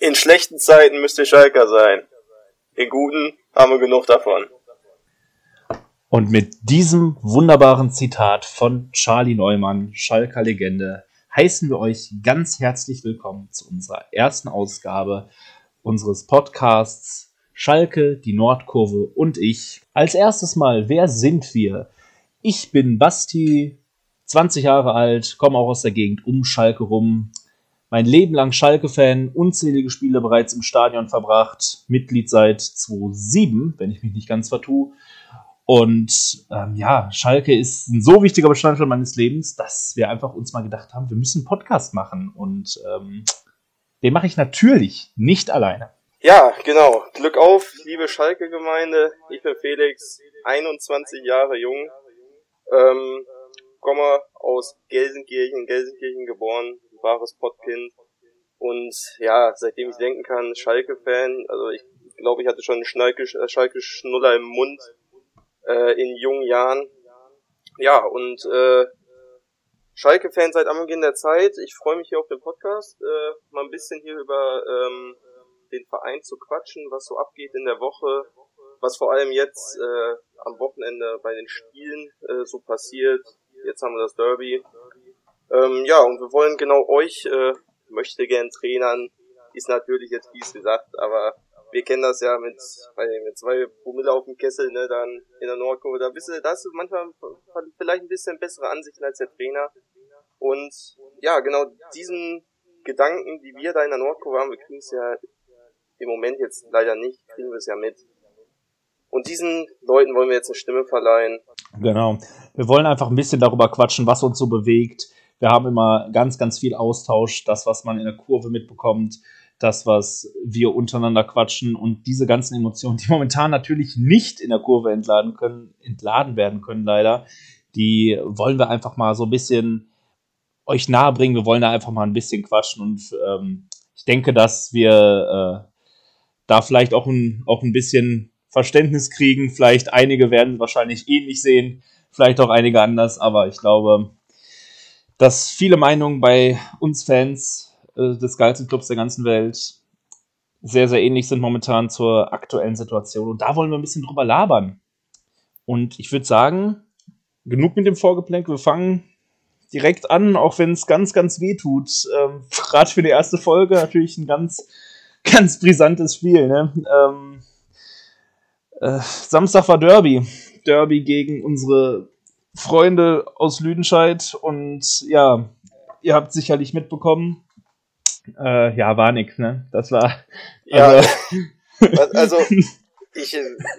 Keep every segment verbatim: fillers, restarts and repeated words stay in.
In schlechten Zeiten müsst ihr Schalker sein. In guten haben wir genug davon. Und mit diesem wunderbaren Zitat von Charlie Neumann, Schalker Legende, heißen wir euch ganz herzlich willkommen zu unserer ersten Ausgabe unseres Podcasts Schalke, die Nordkurve und ich. Als erstes mal, wer sind wir? Ich bin Basti, zwanzig Jahre alt, komme auch aus der Gegend um Schalke rum. Mein Leben lang Schalke-Fan, unzählige Spiele bereits im Stadion verbracht, Mitglied seit zweitausendsieben, wenn ich mich nicht ganz vertue. Und ähm, ja, Schalke ist ein so wichtiger Bestandteil meines Lebens, dass wir einfach uns mal gedacht haben, wir müssen einen Podcast machen. Und ähm, den mache ich natürlich nicht alleine. Ja, genau. Glück auf, liebe Schalke-Gemeinde. Ich bin Felix, einundzwanzig Jahre jung, ähm, komme aus Gelsenkirchen, Gelsenkirchen geboren, wahres Pottkind. Und ja, seitdem ich denken kann, Schalke-Fan. Also ich glaube, ich hatte schon einen Schalke-Schnuller im Mund. Äh, in jungen Jahren. Ja, und äh, Schalke-Fan seit Anbeginn der Zeit. Ich freue mich hier auf den Podcast, äh, mal ein bisschen hier über ähm, den Verein zu quatschen, was so abgeht in der Woche, was vor allem jetzt äh, am Wochenende bei den Spielen äh, so passiert. Jetzt haben wir das Derby. Ähm, ja, und wir wollen genau euch, äh, möchte gern Trainern, ist natürlich jetzt fies gesagt, aber wir kennen das ja mit, mit zwei Promille auf dem Kessel, ne, dann in der Nordkurve. Da bist du, da hast du manchmal vielleicht ein bisschen bessere Ansichten als der Trainer. Und ja, genau diesen Gedanken, die wir da in der Nordkurve haben, wir kriegen es ja im Moment jetzt leider nicht, kriegen wir es ja mit. Und diesen Leuten wollen wir jetzt eine Stimme verleihen. Genau. Wir wollen einfach ein bisschen darüber quatschen, was uns so bewegt. Wir haben immer ganz, ganz viel Austausch, das, was man in der Kurve mitbekommt, das, was wir untereinander quatschen und diese ganzen Emotionen, die momentan natürlich nicht in der Kurve entladen können, entladen werden können leider, die wollen wir einfach mal so ein bisschen euch nahebringen. Wir wollen da einfach mal ein bisschen quatschen und ähm, ich denke, dass wir äh, da vielleicht auch ein, auch ein bisschen Verständnis kriegen. Vielleicht einige werden wahrscheinlich ähnlich sehen, vielleicht auch einige anders, aber ich glaube, dass viele Meinungen bei uns Fans des geilsten Clubs der ganzen Welt sehr, sehr ähnlich sind momentan zur aktuellen Situation. Und da wollen wir ein bisschen drüber labern. Und ich würde sagen, genug mit dem Vorgeplänkel. Wir fangen direkt an, auch wenn es ganz, ganz weh tut. Ähm, Gerade für die erste Folge natürlich ein ganz, ganz brisantes Spiel. Ne? Ähm, äh, Samstag war Derby. Derby gegen unsere Freunde aus Lüdenscheid. Und ja, ihr habt sicherlich mitbekommen, Äh, ja, war nix, ne? Das war. Also, ja, also ich,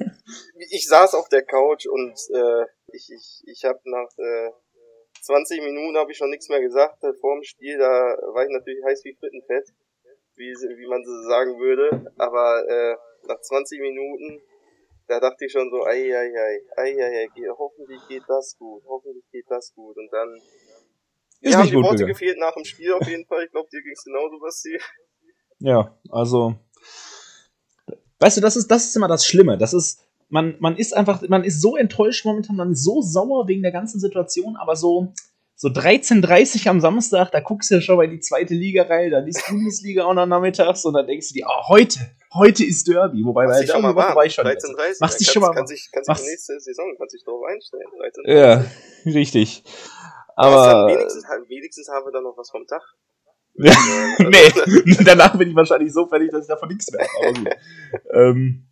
ich saß auf der Couch und äh, ich, ich, ich habe nach äh, zwanzig Minuten habe ich schon nichts mehr gesagt. Vor dem Spiel, da war ich natürlich heiß wie Frittenfett, wie, wie man so sagen würde. Aber äh, nach zwanzig Minuten, da dachte ich schon so, ei, ei, ei, ei, ei, ei, hoffentlich geht das gut, hoffentlich geht das gut. Und dann Ist mir haben nicht die gut Worte gegangen. gefehlt nach dem Spiel auf jeden Fall. Ich glaube, dir ging es genauso, Basti. Ja, also. Weißt du, das ist, das ist immer das Schlimme. Das ist, man, man ist einfach, man ist so enttäuscht momentan, man ist so sauer wegen der ganzen Situation, aber so, so dreizehn Uhr dreißig am Samstag, da guckst du ja schon mal in die zweite Liga rein, da ist Bundesliga auch noch nachmittags und dann denkst du dir, ah, heute, heute ist Derby. Wobei bei der Woche war ich schon. dreizehn Uhr dreißig. Machst dich schon mal. Kann sich, kann sich die nächste Saison, kann sich darauf einstellen. Ja, richtig. Aber wenigstens, wenigstens haben wir da noch was vom Tag. Ja, nee, danach bin ich wahrscheinlich so fertig, dass ich davon nichts mehr habe. Aber gut. ähm,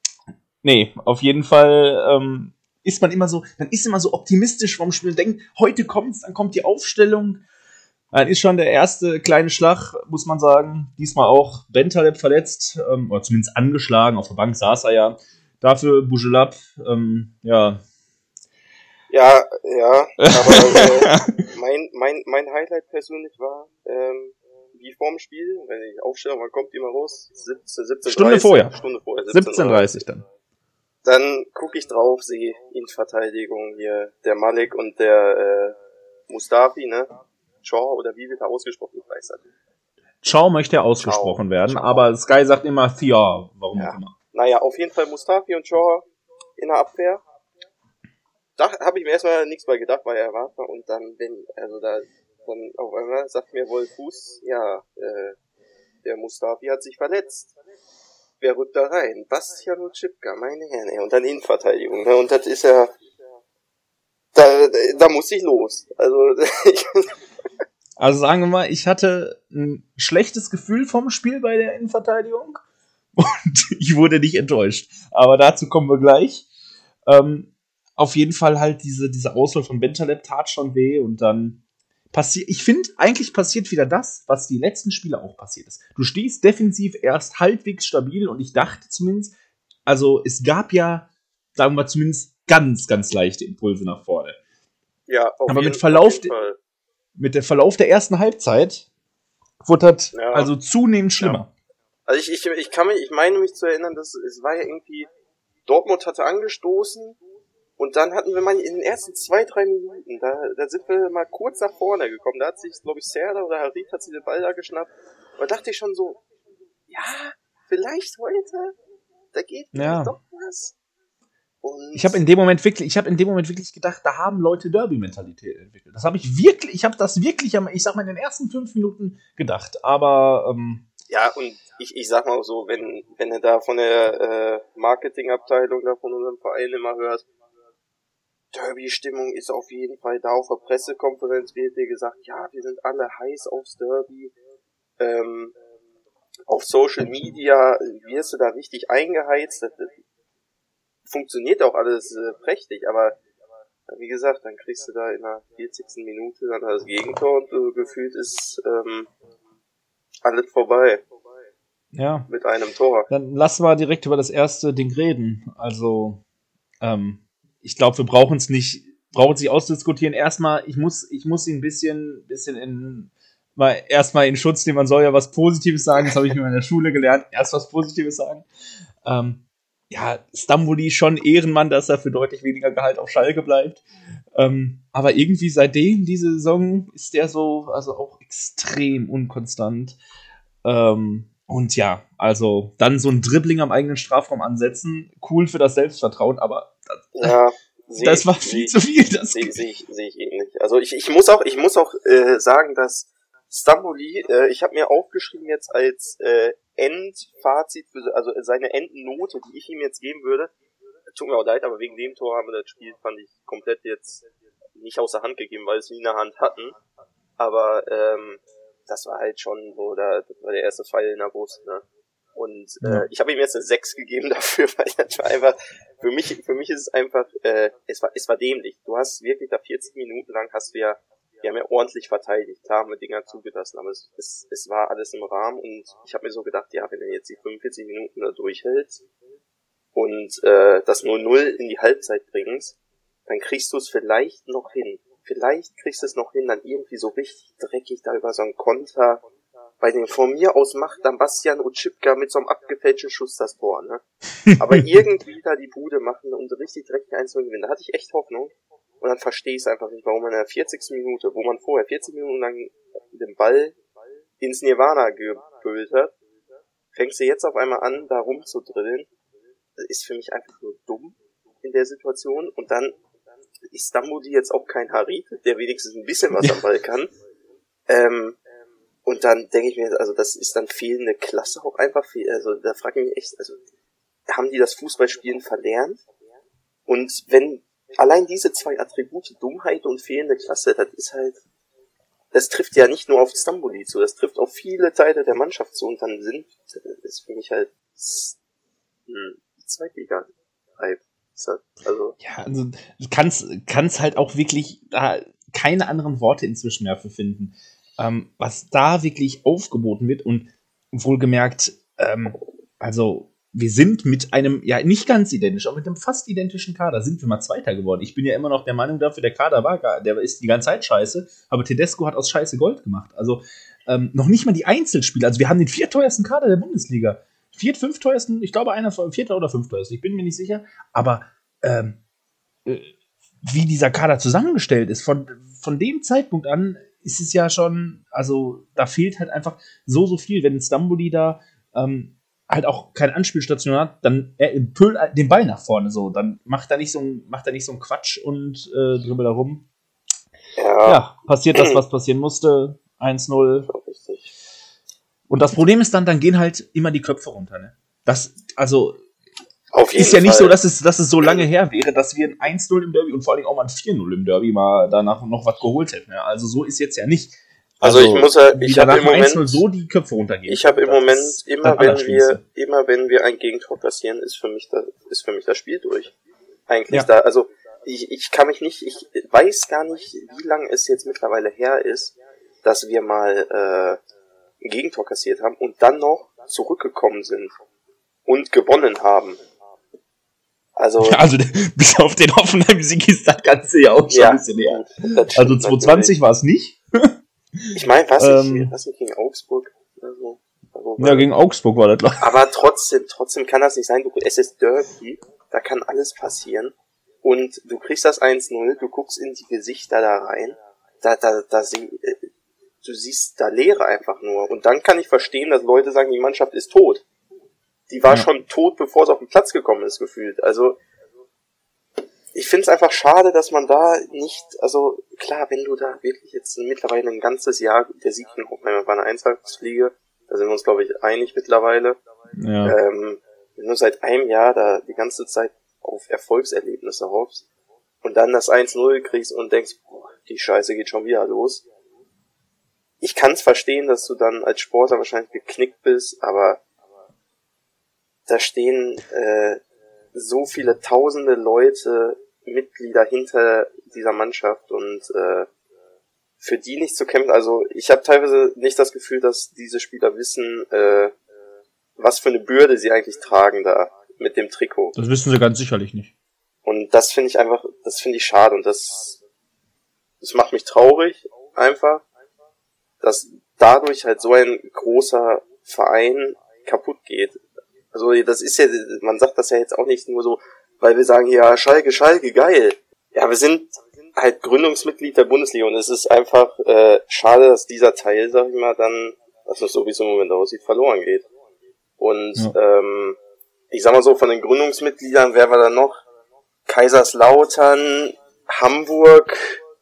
nee, auf jeden Fall ähm, ist man immer so, man ist immer so optimistisch vom Spiel und denkt, heute kommt's, dann kommt die Aufstellung. Dann ist schon der erste kleine Schlag, muss man sagen. Diesmal auch Bentaleb verletzt, ähm, oder zumindest angeschlagen, auf der Bank saß er ja. Dafür Bujelab, ähm, ja. Ja, ja, aber äh, mein, mein, mein Highlight persönlich war, ähm, wie vorm Spiel, wenn die Aufstellung, wann kommt die mal raus? siebzehn, siebzehn, Stunde dreißig, vorher. Stunde vorher. siebzehn Uhr dreißig dann. Dann gucke ich drauf, sehe in Verteidigung hier der Malik und der äh, Mustafi, ne? Shaw, oder wie wird er ausgesprochen? Ich weiß das nicht. Shaw möchte ja ausgesprochen Shaw. werden, Shaw. Aber Sky sagt immer Thea, warum ja. auch immer. Naja, auf jeden Fall Mustafi und Shaw in der Abwehr. Da habe ich mir erstmal nichts bei gedacht, weil er war. Und dann, wenn, also da, dann auf einmal sagt mir wohl Fuß, ja, äh, der Mustafi hat sich verletzt. Wer rückt da rein? Bastian Oczipka, meine Herren, ey. Und dann Innenverteidigung, ne? Und das ist ja, da, da muss ich los. Also, also sagen wir mal, ich hatte ein schlechtes Gefühl vom Spiel bei der Innenverteidigung und ich wurde nicht enttäuscht. Aber dazu kommen wir gleich. Ähm, auf jeden Fall halt diese, diese Auswahl von Bentaleb tat schon weh und dann passiert, ich finde, eigentlich passiert wieder das, was die letzten Spiele auch passiert ist. Du stehst defensiv erst halbwegs stabil und ich dachte zumindest, also es gab ja, sagen wir zumindest ganz, ganz leichte Impulse nach vorne. Ja, auf Aber jeden, mit Verlauf, auf jeden Fall. mit der Verlauf der ersten Halbzeit wurde das Ja. also zunehmend schlimmer. Ja. Also ich, ich, ich kann mich, ich meine mich zu erinnern, dass es war ja irgendwie, Dortmund hatte angestoßen und dann hatten wir mal in den ersten zwei, drei Minuten, da, da sind wir mal kurz nach vorne gekommen, da hat sich, glaube ich, Serdar oder Harit hat sich den Ball da geschnappt und da dachte ich schon so, ja, vielleicht heute, da geht ja. doch was. Und ich habe in dem Moment wirklich, ich habe in dem Moment wirklich gedacht, da haben Leute Derby-Mentalität entwickelt. Das habe ich wirklich, ich habe das wirklich, ich sag mal, in den ersten fünf Minuten gedacht. Aber ähm, ja, und ich, ich sag mal so, wenn, wenn du da von der äh, Marketingabteilung da von unserem Verein immer hörst, Derby-Stimmung ist auf jeden Fall da. Auf der Pressekonferenz wird dir gesagt, ja, wir sind alle heiß aufs Derby. Ähm, auf Social Media wirst du da richtig eingeheizt. Das, das funktioniert auch alles äh, prächtig, aber wie gesagt, dann kriegst du da in der vierzigsten Minute dann das Gegentor und äh, gefühlt ist ähm, alles vorbei. Ja. Mit einem Tor. Dann lass mal direkt über das erste Ding reden. Also, ähm, ich glaube, wir brauchen es nicht, brauchen es nicht ausdiskutieren. Erstmal, ich muss, ich muss ihn ein bisschen, bisschen in, mal erstmal in Schutz nehmen. Man soll ja was Positives sagen. Das habe ich mir in der Schule gelernt. Erst was Positives sagen. Ähm, ja, Stamboli schon Ehrenmann, dass er für deutlich weniger Gehalt auf Schalke bleibt. Ähm, aber irgendwie seitdem diese Saison ist der so, also auch extrem unkonstant. Ähm, und ja, also dann so ein Dribbling am eigenen Strafraum ansetzen, cool für das Selbstvertrauen, aber das, ja, das war viel zu viel. Das sehe seh ich, seh ich ähnlich. Also ich, ich muss auch, ich muss auch äh, sagen, dass Stamboli, äh, ich habe mir aufgeschrieben jetzt als äh, Endfazit, für, also seine Endnote, die ich ihm jetzt geben würde, tut mir auch leid, aber wegen dem Tor haben wir das Spiel, fand ich, komplett jetzt nicht außer Hand gegeben, weil es nie in der Hand hatten. Aber ähm, das war halt schon so, da, das war der erste Pfeil in der Brust, ne? Und äh, ja. ich habe ihm jetzt eine sechs gegeben dafür, weil das war einfach, für mich, für mich ist es einfach, äh, es war, es war dämlich. Du hast wirklich da vierzig Minuten lang hast du ja, wir haben ja ordentlich verteidigt, klar haben wir Dinger zugelassen, aber es, es, es war alles im Rahmen und ich habe mir so gedacht, ja, wenn er jetzt die fünfundvierzig Minuten da durchhält und äh, das null null in die Halbzeit bringst, dann kriegst du es vielleicht noch hin. Vielleicht kriegst du es noch hin, dann irgendwie so richtig dreckig da über so einen Konter. Bei dem von mir aus macht dann Bastian Oczipka mit so einem abgefälschten Schuss das Tor, ne? Aber irgendwie da die Bude machen und richtig dreckig eins null gewinnen. Da hatte ich echt Hoffnung. Und dann verstehe ich es einfach nicht, warum man in der vierzigsten Minute, wo man vorher vierzig Minuten lang den Ball ins Nirvana gebüllt hat, fängst du jetzt auf einmal an, da rumzudrillen. Das ist für mich einfach nur dumm in der Situation. Und dann ist Stamboli jetzt auch kein Harit, der wenigstens ein bisschen was am Ball kann. Ähm, und dann denke ich mir, also das ist dann fehlende Klasse auch einfach viel. Also da frage ich mich echt, also haben die das Fußballspielen verlernt? Und wenn allein diese zwei Attribute, Dummheit und fehlende Klasse, das ist halt, das trifft ja nicht nur auf Stamboli zu, das trifft auf viele Teile der Mannschaft zu und dann sind, das ist für mich halt hm, Zweitliga-Hype. Also ja, also du kannst, kannst halt auch wirklich da keine anderen Worte inzwischen mehr für finden. Ähm, was da wirklich aufgeboten wird und wohlgemerkt, ähm, also wir sind mit einem, ja nicht ganz identisch, aber mit einem fast identischen Kader sind wir mal Zweiter geworden. Ich bin ja immer noch der Meinung dafür, der Kader war gar, der ist die ganze Zeit scheiße, aber Tedesco hat aus Scheiße Gold gemacht. Also ähm, noch nicht mal die Einzelspieler, also wir haben den viertteuersten Kader der Bundesliga. Viert, fünfteuersten, ich glaube einer von vierter oder fünfteuersten, ich bin mir nicht sicher, aber ähm, äh, wie dieser Kader zusammengestellt ist, von, von dem Zeitpunkt an ist es ja schon, also da fehlt halt einfach so, so viel, wenn Stamboli da ähm, halt auch keine Anspielstation hat, dann er pölt den Ball nach vorne so, dann macht er nicht so ein, macht er nicht so einen Quatsch und äh, dribbelt da rum. Ja. Ja, passiert das, was passieren musste, eins null. Richtig. Und das Problem ist dann, dann gehen halt immer die Köpfe runter. Ne? Das, also, Auf jeden ist ja nicht Fall. so, dass es, dass es so lange her wäre, dass wir ein eins null im Derby und vor allem auch mal ein vier null im Derby mal danach noch was geholt hätten. Ne? Also so ist jetzt ja nicht. Also, also ich muss ja, ich habe im Moment eins null so die Köpfe runtergehen. Ich habe im Moment immer, wenn wir, immer wenn wir ein Gegentor kassieren, ist für mich das, ist für mich das Spiel durch. Eigentlich ja. da, also ich, ich kann mich nicht, ich weiß gar nicht, wie lange es jetzt mittlerweile her ist, dass wir mal äh, ein Gegentor kassiert haben und dann noch zurückgekommen sind und gewonnen haben. Also, also bis auf den Hoffenheim-Sieg ist das Ganze ja auch schon ja, ein bisschen her. Also zwanzig zwanzig war es nicht. Ich meine, was ähm, ich, was ich gegen Augsburg oder so. Also, ja, gegen Augsburg war das, glaube ich. Aber trotzdem, trotzdem kann das nicht sein. Du, es ist Derby, da kann alles passieren. Und du kriegst das eins null, du guckst in die Gesichter da rein, da, da, da, du siehst da Leere einfach nur. Und dann kann ich verstehen, dass Leute sagen, die Mannschaft ist tot. Die war ja. schon tot, bevor es auf den Platz gekommen ist, gefühlt. Also, ich finde es einfach schade, dass man da nicht, also klar, wenn du da wirklich jetzt mittlerweile ein ganzes Jahr, der Sieg von Hoffenheim war eine Eintagsfliege, da sind wir uns, glaube ich, einig mittlerweile. Ja. Ähm, wenn du seit einem Jahr da die ganze Zeit auf Erfolgserlebnisse hoffst und dann das eins null kriegst und denkst, boah, die Scheiße geht schon wieder los. Ich kann es verstehen, dass du dann als Sportler wahrscheinlich geknickt bist, aber da stehen äh, so viele tausende Leute, Mitglieder hinter dieser Mannschaft und äh, für die nicht zu kämpfen, also ich habe teilweise nicht das Gefühl, dass diese Spieler wissen, äh, was für eine Bürde sie eigentlich tragen da mit dem Trikot. Das wissen sie ganz sicherlich nicht. Und das finde ich einfach, das finde ich schade und das das macht mich traurig einfach, dass dadurch halt so ein großer Verein kaputt geht. Also das ist ja, man sagt das ja jetzt auch nicht nur so, weil wir sagen, ja, Schalke, Schalke, geil. Ja, wir sind halt Gründungsmitglied der Bundesliga und es ist einfach äh, schade, dass dieser Teil, sag ich mal, dann, also so wie es im Moment aussieht, verloren geht. Und ja. ähm, ich sag mal so, von den Gründungsmitgliedern, wer war da noch? Kaiserslautern, Hamburg,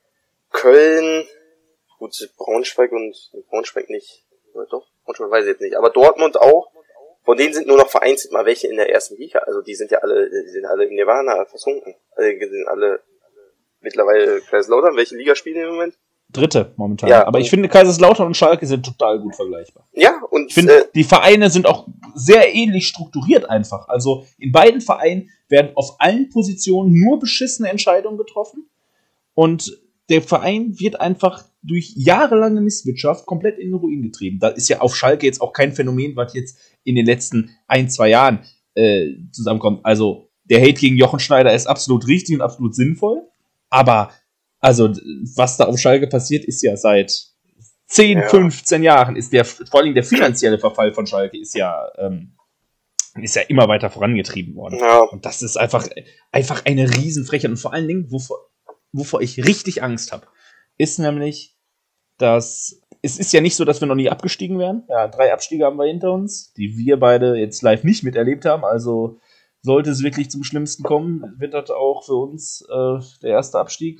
Köln, gut, Braunschweig und Braunschweig nicht, oder doch? Braunschweig weiß ich jetzt nicht, aber Dortmund auch. Von denen sind nur noch vereinzelt mal welche in der ersten Liga. Also die sind ja alle, die sind alle im Nirvana versunken. Also die sind alle mittlerweile Kaiserslautern. Welche Liga spielen die im Moment? Dritte momentan. Ja, aber ich finde, Kaiserslautern und Schalke sind total gut vergleichbar. Ja, und ich finde, äh, die Vereine sind auch sehr ähnlich strukturiert einfach. Also in beiden Vereinen werden auf allen Positionen nur beschissene Entscheidungen getroffen. Und der Verein wird einfach durch jahrelange Misswirtschaft komplett in den Ruin getrieben. Da ist ja auf Schalke jetzt auch kein Phänomen, was jetzt in den letzten ein, zwei Jahren äh, zusammenkommt. Also der Hate gegen Jochen Schneider ist absolut richtig und absolut sinnvoll. Aber also was da auf Schalke passiert, ist ja seit zehn, ja. fünfzehn Jahren, ist der, vor allem der finanzielle Verfall von Schalke ist ja, ähm, ist ja immer weiter vorangetrieben worden. Ja. Und das ist einfach, einfach eine Riesenfrechheit. Und vor allen Dingen, wovor, wovor ich richtig Angst habe, ist nämlich, dass es ist ja nicht so, dass wir noch nie abgestiegen wären. Ja, drei Abstiege haben wir hinter uns, die wir beide jetzt live nicht miterlebt haben. Also sollte es wirklich zum Schlimmsten kommen, wird das auch für uns äh, der erste Abstieg.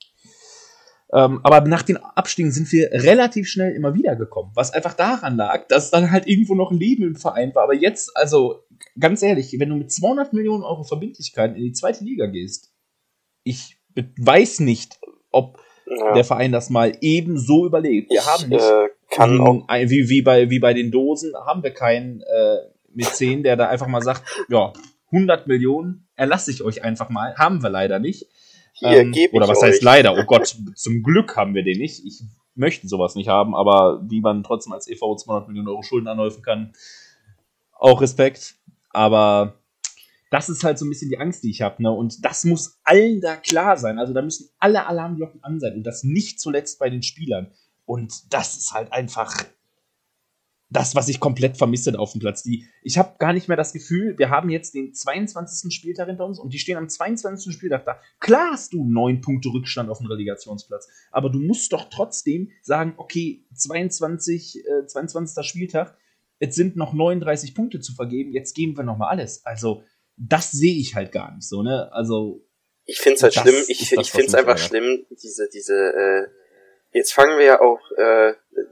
Ähm, aber nach den Abstiegen sind wir relativ schnell immer wieder gekommen, was einfach daran lag, dass dann halt irgendwo noch ein Leben im Verein war. Aber jetzt, also ganz ehrlich, wenn du mit zweihundert Millionen Euro Verbindlichkeiten in die zweite Liga gehst, ich weiß nicht, ob ja. der Verein das mal eben so überlebt. Wir ich, haben nicht, äh, kann auch ein, wie, wie, bei, wie bei den Dosen, haben wir keinen äh, Mäzen, der da einfach mal sagt, ja, hundert Millionen erlasse ich euch einfach mal. Haben wir leider nicht. Hier, ähm, oder was euch. heißt leider? Oh Gott, zum Glück haben wir den nicht. Ich möchte sowas nicht haben, aber wie man trotzdem als E V zweihundert Millionen Euro Schulden anhäufen kann, auch Respekt. Aber das ist halt so ein bisschen die Angst, die ich habe, ne? Und das muss allen da klar sein. Also da müssen alle Alarmglocken an sein und das nicht zuletzt bei den Spielern. Und das ist halt einfach das, was ich komplett vermisse auf dem Platz. Die, ich habe gar nicht mehr das Gefühl, wir haben jetzt den zweiundzwanzigsten Spieltag hinter uns und die stehen am zweiundzwanzigsten Spieltag da. Klar hast du neun Punkte Rückstand auf dem Relegationsplatz, aber du musst doch trotzdem sagen, okay, zweiundzwanzig, äh, zweiundzwanzigster Spieltag, jetzt sind noch neununddreißig Punkte zu vergeben, jetzt geben wir nochmal alles. Also das sehe ich halt gar nicht so, ne? Also ich finde es halt schlimm, ich, ich finde es einfach schlimm, diese, diese, äh, jetzt fangen wir ja auch, äh,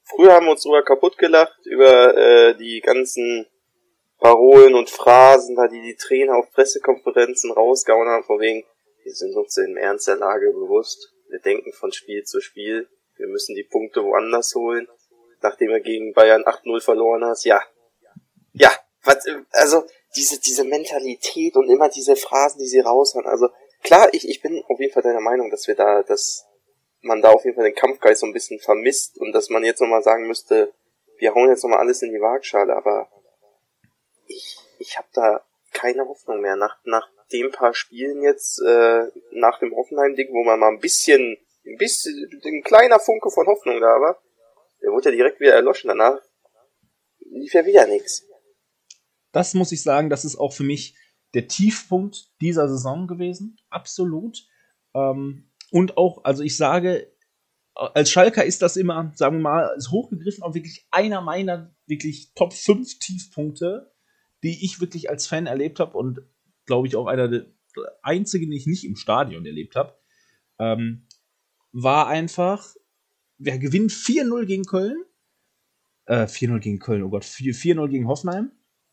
früher haben wir uns drüber kaputt gelacht, über äh, die ganzen Parolen und Phrasen, da die die Trainer auf Pressekonferenzen rausgehauen haben, von wegen, wir sind uns im Ernst der Lage bewusst, wir denken von Spiel zu Spiel, wir müssen die Punkte woanders holen, nachdem er gegen Bayern acht null verloren hast, ja, ja, was, also diese diese Mentalität und immer diese Phrasen, die sie raushauen, also klar, ich ich bin auf jeden Fall deiner Meinung, dass wir da, dass man da auf jeden Fall den Kampfgeist so ein bisschen vermisst und dass man jetzt nochmal sagen müsste, wir hauen jetzt nochmal alles in die Waagschale, aber ich ich habe da keine Hoffnung mehr. Nach nach den paar Spielen jetzt, äh, nach dem Hoffenheim-Ding, wo man mal ein bisschen, ein bisschen, ein kleiner Funke von Hoffnung da war, der wurde ja direkt wieder erloschen. Danach lief ja wieder nichts. Das muss ich sagen, das ist auch für mich der Tiefpunkt dieser Saison gewesen. Absolut. Ähm, und auch, also ich sage, als Schalker ist das immer, sagen wir mal, ist hochgegriffen, auch wirklich einer meiner wirklich Top fünf Tiefpunkte, die ich wirklich als Fan erlebt habe und glaube ich auch einer der einzigen, die ich nicht im Stadion erlebt habe, ähm, war einfach, wir gewinnen vier null gegen Köln, äh, vier null gegen Köln, oh Gott, vier null gegen Hoffenheim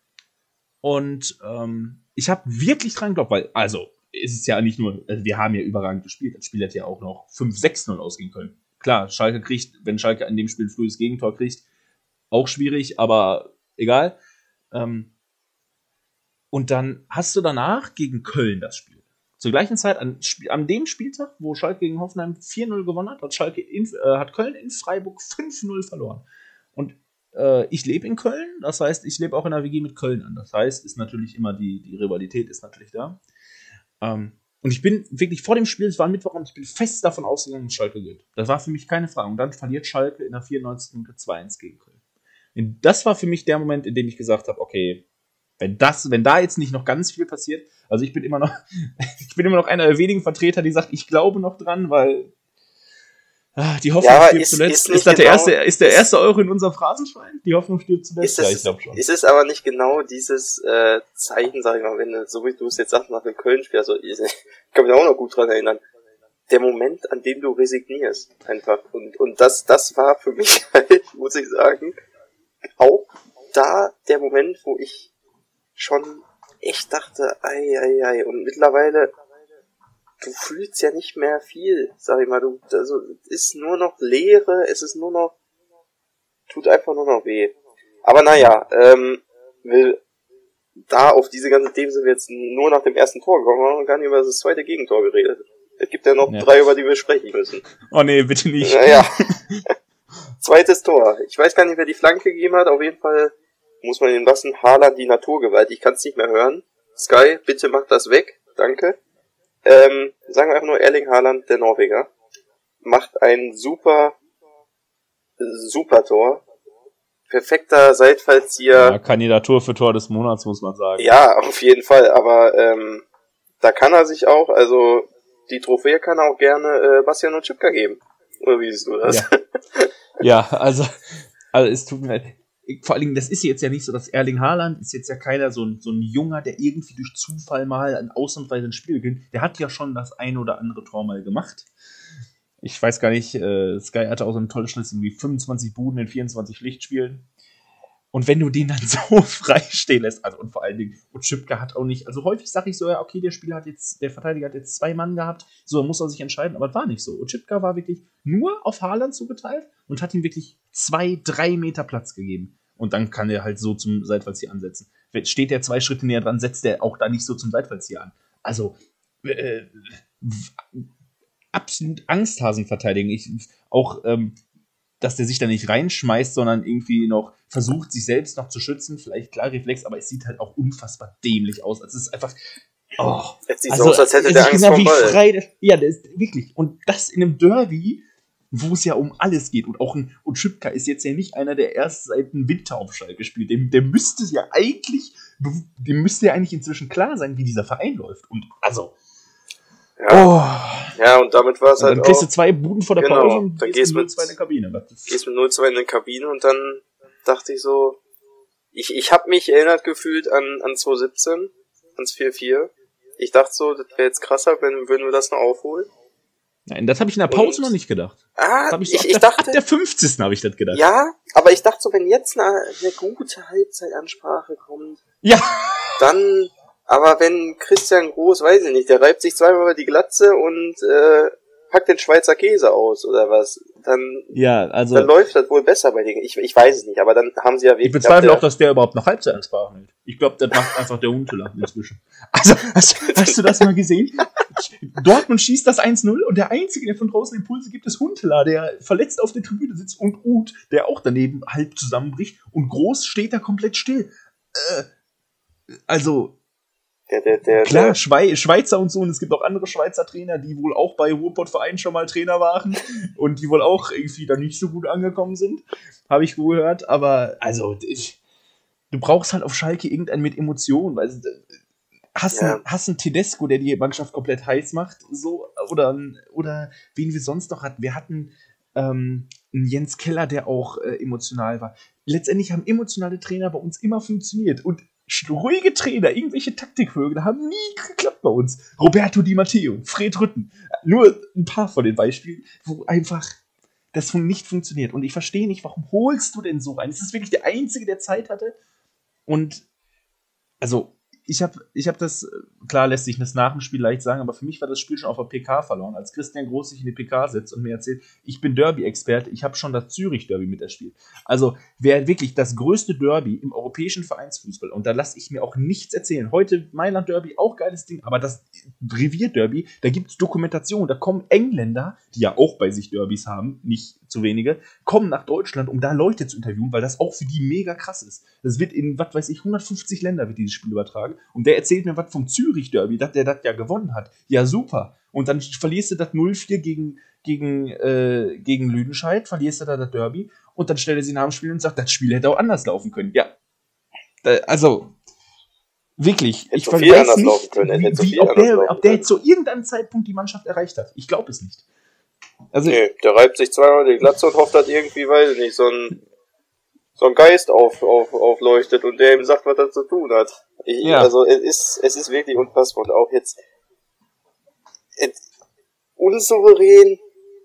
und ähm, ich habe wirklich dran geglaubt, weil, also, es ist ja nicht nur, also wir haben ja überragend gespielt, das Spiel hat ja auch noch fünf sechs null aus gegen Köln. Klar, Schalke kriegt, wenn Schalke in dem Spiel ein frühes Gegentor kriegt, auch schwierig, aber egal. Ähm, Und dann hast du danach gegen Köln das Spiel. Zur gleichen Zeit, an, an dem Spieltag, wo Schalke gegen Hoffenheim vier null gewonnen hat, hat, Schalke in, äh, hat Köln in Freiburg fünf null verloren. Und äh, ich lebe in Köln, das heißt, ich lebe auch in der W G mit Köln an. Das heißt, ist natürlich immer die, die Rivalität ist natürlich da. Ähm, und ich bin wirklich vor dem Spiel, es war Mittwoch, und ich bin fest davon ausgegangen, dass Schalke geht. Das war für mich keine Frage. Und dann verliert Schalke in der vierundneunzigsten Minute zwei eins gegen Köln. Und das war für mich der Moment, in dem ich gesagt habe, okay, Wenn das, wenn da jetzt nicht noch ganz viel passiert, also ich bin immer noch, ich bin immer noch einer der wenigen Vertreter, die sagt, ich glaube noch dran, weil ah, die Hoffnung ja, stirbt ist, zuletzt. Ist, ist das genau, der erste, ist der ist, erste Euro in unserem Phrasenschwein? Die Hoffnung stirbt zuletzt. Es, ja, ich glaube schon. Ist es aber nicht genau dieses äh, Zeichen, sag ich mal, wenn du, so wie du es jetzt sagst, nach dem Köln-Spiel, also ich, ich kann mich auch noch gut dran erinnern, der Moment, an dem du resignierst, einfach. Und und das das war für mich halt, muss ich sagen, auch da der Moment, wo ich schon echt dachte, ei, ei, ei, und mittlerweile, du fühlst ja nicht mehr viel, sag ich mal, du, also, es ist nur noch Leere, es ist nur noch, tut einfach nur noch weh. Aber naja, ähm, will, da auf diese ganzen Themen sind wir jetzt nur nach dem ersten Tor gekommen, wir haben gar nicht über das zweite Gegentor geredet. Es gibt ja noch ja. drei, über die wir sprechen müssen. Oh nee, bitte nicht. Naja. Zweites Tor. Ich weiß gar nicht, wer die Flanke gegeben hat, auf jeden Fall muss man ihm lassen, Haaland die Naturgewalt. Ich kann es nicht mehr hören. Sky, bitte macht das weg. Danke. Ähm, sagen wir einfach nur Erling Haaland, der Norweger, macht ein super, super Tor. Perfekter Seitfallzieher. Ja, Kandidatur für Tor des Monats, muss man sagen. Ja, auf jeden Fall. Aber ähm, da kann er sich auch, also die Trophäe kann er auch gerne äh, Bastian Oczipka geben. Oder wie siehst du das? Ja, ja also, also es tut mir leid. Vor allen Dingen, das ist jetzt ja nicht so, dass Erling Haaland ist jetzt ja keiner so ein, so ein Junger, der irgendwie durch Zufall mal ein ausnahmsweise ein Spiel gewinnt. Der hat ja schon das ein oder andere Tor mal gemacht. Ich weiß gar nicht, äh, Sky hatte auch so einen tollen Schnitt, wie fünfundzwanzig Buden in vierundzwanzig Pflichtspielen. Und wenn du den dann so frei stehen lässt, also und vor allen Dingen, Oczipka hat auch nicht, also häufig sage ich so, ja, okay, der Spieler hat jetzt, der Verteidiger hat jetzt zwei Mann gehabt, so muss er sich entscheiden, aber es war nicht so. Oczipka war wirklich nur auf Haaland zugeteilt und hat ihm wirklich zwei, drei Meter Platz gegeben. Und dann kann er halt so zum Seitfallzieher ansetzen. Steht der zwei Schritte näher dran, setzt er auch da nicht so zum Seitfallzieher an. Also, äh, absolut Angsthasen-Verteidigung. Ich, auch, ähm, dass der sich da nicht reinschmeißt, sondern irgendwie noch versucht, sich selbst noch zu schützen. Vielleicht klar Reflex, aber es sieht halt auch unfassbar dämlich aus. Also es ist einfach. Oh, es sieht also, so aus, als hätte der Angst vor dem Ball. Frei, ja, der ist wirklich. Und das in einem Derby, wo es ja um alles geht. Und auch ein Oczipka ist jetzt ja nicht einer, der erst seit dem Winter auf Schalke spielt. Dem, der müsste ja eigentlich, dem müsste ja eigentlich inzwischen klar sein, wie dieser Verein läuft. Und also. Ja, oh. Ja, und damit war es halt auch. Dann kriegst du zwei Buden vor der genau, Pause und dann gehst mit null zwei in die Kabine. Gehst mit null zwei in die Kabine und dann dachte ich so, ich ich habe mich erinnert gefühlt an an zwanzig siebzehn, ans vier vier. Ich dachte so, das wäre jetzt krasser, wenn würden wir das noch aufholen. Nein, das habe ich in der Pause Und, noch nicht gedacht. Ah, das hab ich, so ich, ab, ich der, dachte... ab der fünfzigsten habe ich das gedacht. Ja, aber ich dachte so, wenn jetzt eine, eine gute Halbzeitansprache kommt, ja. dann... Aber wenn Christian Groß, weiß ich nicht, der reibt sich zweimal über die Glatze und äh, packt den Schweizer Käse aus oder was, dann, ja, also, dann läuft das wohl besser bei denen. Ich, ich weiß es nicht, aber dann haben sie ja wirklich... Ich bezweifle auch, dass der überhaupt noch Halbzeitansprachen hält. Ich glaube, das macht einfach der Huntelaar inzwischen. Also, hast, hast du das mal gesehen? Dortmund schießt das eins null und der Einzige, der von draußen Impulse gibt, ist Huntelaar, der verletzt auf der Tribüne sitzt, und Uth, der auch daneben halb zusammenbricht, und Groß steht da komplett still. Äh, also... Der, der, der, Klar, der, Schwei- Schweizer und so, und es gibt auch andere Schweizer Trainer, die wohl auch bei Ruhrpott-Vereinen schon mal Trainer waren und die wohl auch irgendwie da nicht so gut angekommen sind, habe ich gehört, aber also ich, du brauchst halt auf Schalke irgendeinen mit Emotionen, weil hast, Ja. einen, hast einen Tedesco, der die Mannschaft komplett heiß macht, so, oder, oder wen wir sonst noch hatten. Wir hatten ähm, einen Jens Keller, der auch äh, emotional war. Letztendlich haben emotionale Trainer bei uns immer funktioniert, und ruhige Trainer, irgendwelche Taktikvögel, haben nie geklappt bei uns. Roberto Di Matteo, Fred Rütten, nur ein paar von den Beispielen, wo einfach das nicht funktioniert. Und ich verstehe nicht, warum holst du denn so rein? Es ist wirklich der Einzige, der Zeit hatte. Und also ich habe ich hab das, klar lässt sich das nach dem Spiel leicht sagen, aber für mich war das Spiel schon auf der P K verloren, als Christian Groß sich in die P K setzt und mir erzählt, ich bin Derby-Experte, ich habe schon das Zürich-Derby miterspielt. Also wer wirklich das größte Derby im europäischen Vereinsfußball, und da lasse ich mir auch nichts erzählen, heute Mailand-Derby, auch geiles Ding, aber das Revier-Derby, da gibt es Dokumentation, da kommen Engländer, die ja auch bei sich Derbys haben, nicht zu wenige, kommen nach Deutschland, um da Leute zu interviewen, weil das auch für die mega krass ist. Das wird in, was weiß ich, hundertfünfzig Länder wird dieses Spiel übertragen. Und der erzählt mir was vom Zürich-Derby, dass der das ja gewonnen hat. Ja, super. Und dann verlierst du das null vier gegen, gegen, äh, gegen Lüdenscheid, verlierst du da das Derby, und dann stellt er sich nach dem Spiel und sagt, das Spiel hätte auch anders laufen können. Ja. Da, also, wirklich, hätte ich so weiß viel anders nicht, laufen können, hätte wie, so wie, viel ob anders der, laufen ob der können. zu irgendeinem Zeitpunkt die Mannschaft erreicht hat. Ich glaube es nicht. Also, Nee, der reibt sich zweimal die Glatze und hofft, dass irgendwie, weiß ich nicht, so ein, so ein Geist auf, auf, aufleuchtet und der ihm sagt, was er zu tun hat. Ich, Ja. Also, es ist, es ist wirklich unfassbar. Und auch jetzt, es, unsouverän,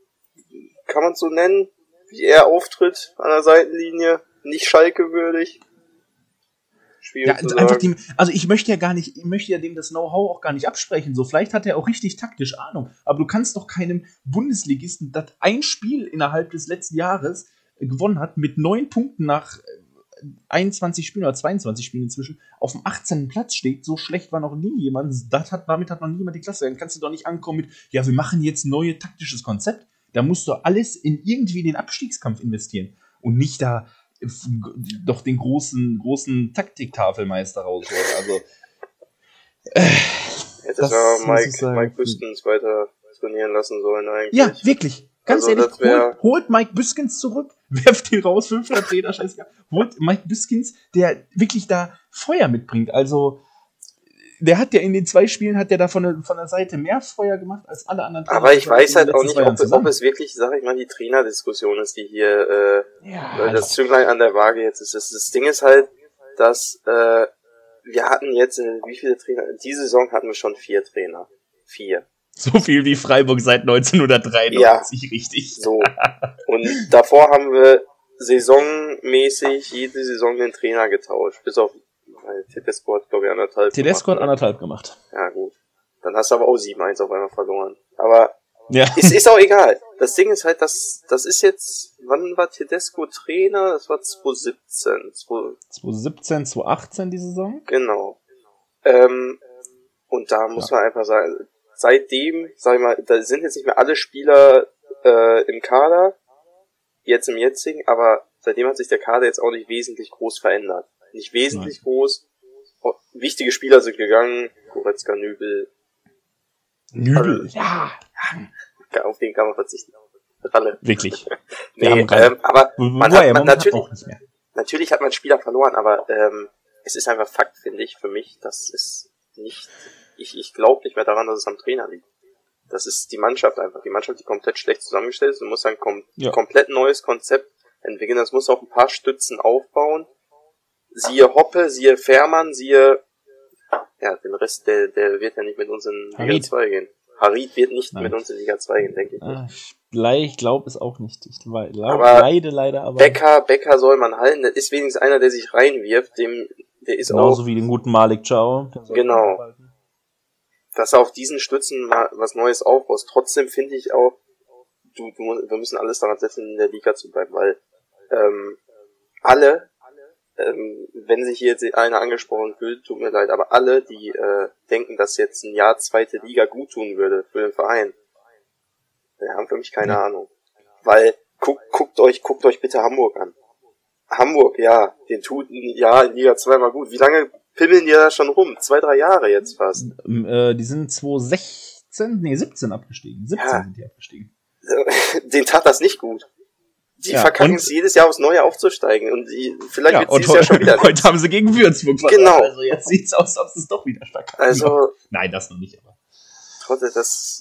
kann man es so nennen, wie er auftritt an der Seitenlinie, nicht Schalke-würdig. Schwierig Ja, zu sagen. einfach die, also ich möchte ja gar nicht, ich möchte ja dem das Know-how auch gar nicht absprechen. So, vielleicht hat er auch richtig taktisch Ahnung, aber du kannst doch keinem Bundesligisten, das ein Spiel innerhalb des letzten Jahres gewonnen hat, mit neun Punkten nach einundzwanzig Spielen oder zweiundzwanzig Spielen inzwischen, auf dem achtzehnten Platz steht. So schlecht war noch nie jemand. Das hat, damit hat noch niemand die Klasse. Dann kannst du doch nicht ankommen mit, ja, wir machen jetzt ein neues taktisches Konzept. Da musst du alles in irgendwie den Abstiegskampf investieren und nicht da doch den großen, großen Taktiktafelmeister rausholen. Also, äh, Hättest ja Mike, Mike Büskens weiter trainieren lassen sollen eigentlich. Ja, wirklich. Ganz Also, ehrlich, das wär- holt, holt Mike Büskens zurück, werft ihn raus, fünfter Trainer, scheißegal. Holt Mike Büskens, der wirklich da Feuer mitbringt. Also, der hat ja in den zwei Spielen, hat der da von der, von der Seite mehr Feuer gemacht als alle anderen Trainer. Aber ich weiß halt auch letzten nicht, zwei Jahren ob, ob zusammen. es wirklich, sag ich mal, die Trainerdiskussion ist, die hier äh, Ja, das Zünglein an der Waage jetzt ist. Das, das Ding ist halt, dass äh, wir hatten jetzt, äh, wie viele Trainer? Diese Saison hatten wir schon vier Trainer. Vier. so viel wie Freiburg seit neunzehnhundertdreiundneunzig, Ja. richtig. So. Und davor haben wir saisonmäßig jede Saison den Trainer getauscht. Bis auf äh, Tedesco hat, glaube ich, anderthalb Tedesco hat gemacht, anderthalb gemacht. ne? Ja, gut. Dann hast du aber auch sieben eins auf einmal verloren. Aber Ja. es ist auch egal. Das Ding ist halt, das, das ist jetzt, wann war Tedesco Trainer? Das war zwanzig siebzehn. zwanzig siebzehn, zwanzig achtzehn die Saison. Genau. Ähm, und da muss Ja. man einfach sagen, seitdem, sag ich mal, da sind jetzt nicht mehr alle Spieler äh, im Kader, jetzt im jetzigen, aber seitdem hat sich der Kader jetzt auch nicht wesentlich groß verändert. Nicht wesentlich Nein. groß. Oh, wichtige Spieler sind gegangen, Goretzka, Nübel, Nübel. Ja. auf den kann man verzichten. Ralle. Wirklich. Nee, Wir haben Ralle. ähm, aber Wo- man wo hat, er man momentan natürlich, auch nicht mehr. natürlich hat man Spieler verloren, aber ähm, es ist einfach Fakt, finde ich, für mich, dass es nicht, ich, ich glaube nicht mehr daran, dass es am Trainer liegt. Das ist die Mannschaft einfach. Die Mannschaft, die komplett schlecht zusammengestellt ist. Du musst ein kom- Ja. komplett neues Konzept entwickeln. Das muss auf ein paar Stützen aufbauen. Siehe Hoppe, siehe Fährmann, siehe, ja, den Rest, der, der wird ja nicht mit uns in Liga Harid. zwei gehen. Harid wird nicht Nein. mit uns in Liga zwei gehen, denke ich nicht. Ah, ich glaube es auch nicht. Ich glaub, aber leide leider, aber... Becker, Becker soll man halten. Das ist wenigstens einer, der sich reinwirft. Dem, der ist genauso auch... wie den guten Malik Chow. Genau. Dass er auf diesen Stützen mal was Neues aufbaust. Trotzdem finde ich auch, du, du, wir müssen alles daran setzen, in der Liga zu bleiben, weil ähm, alle, ähm, wenn sich hier jetzt einer angesprochen fühlt, tut mir leid, aber alle, die äh, denken, dass jetzt ein Jahr zweite Liga gut tun würde für den Verein, die haben für mich keine ja. Ahnung. Weil, guckt, guckt euch, guckt euch bitte Hamburg an. Hamburg, ja, den tut ein Jahr in Liga zwei mal gut. Wie lange pimmeln die da schon rum? Zwei, drei Jahre jetzt fast. Äh, die sind zwanzig sechzehn, nee, siebzehn abgestiegen. siebzehn ja. sind die abgestiegen. Den tat das nicht gut. Die ja, verkacken es jedes Jahr aufs Neue aufzusteigen und die, vielleicht ja, wird es dieses Jahr schon wieder. Heute haben sie gegen Würzburg verloren. Genau. Also jetzt sieht's aus, als ob sie es doch wieder verkacken. Also, nein, das noch nicht, aber. Trotzdem, das.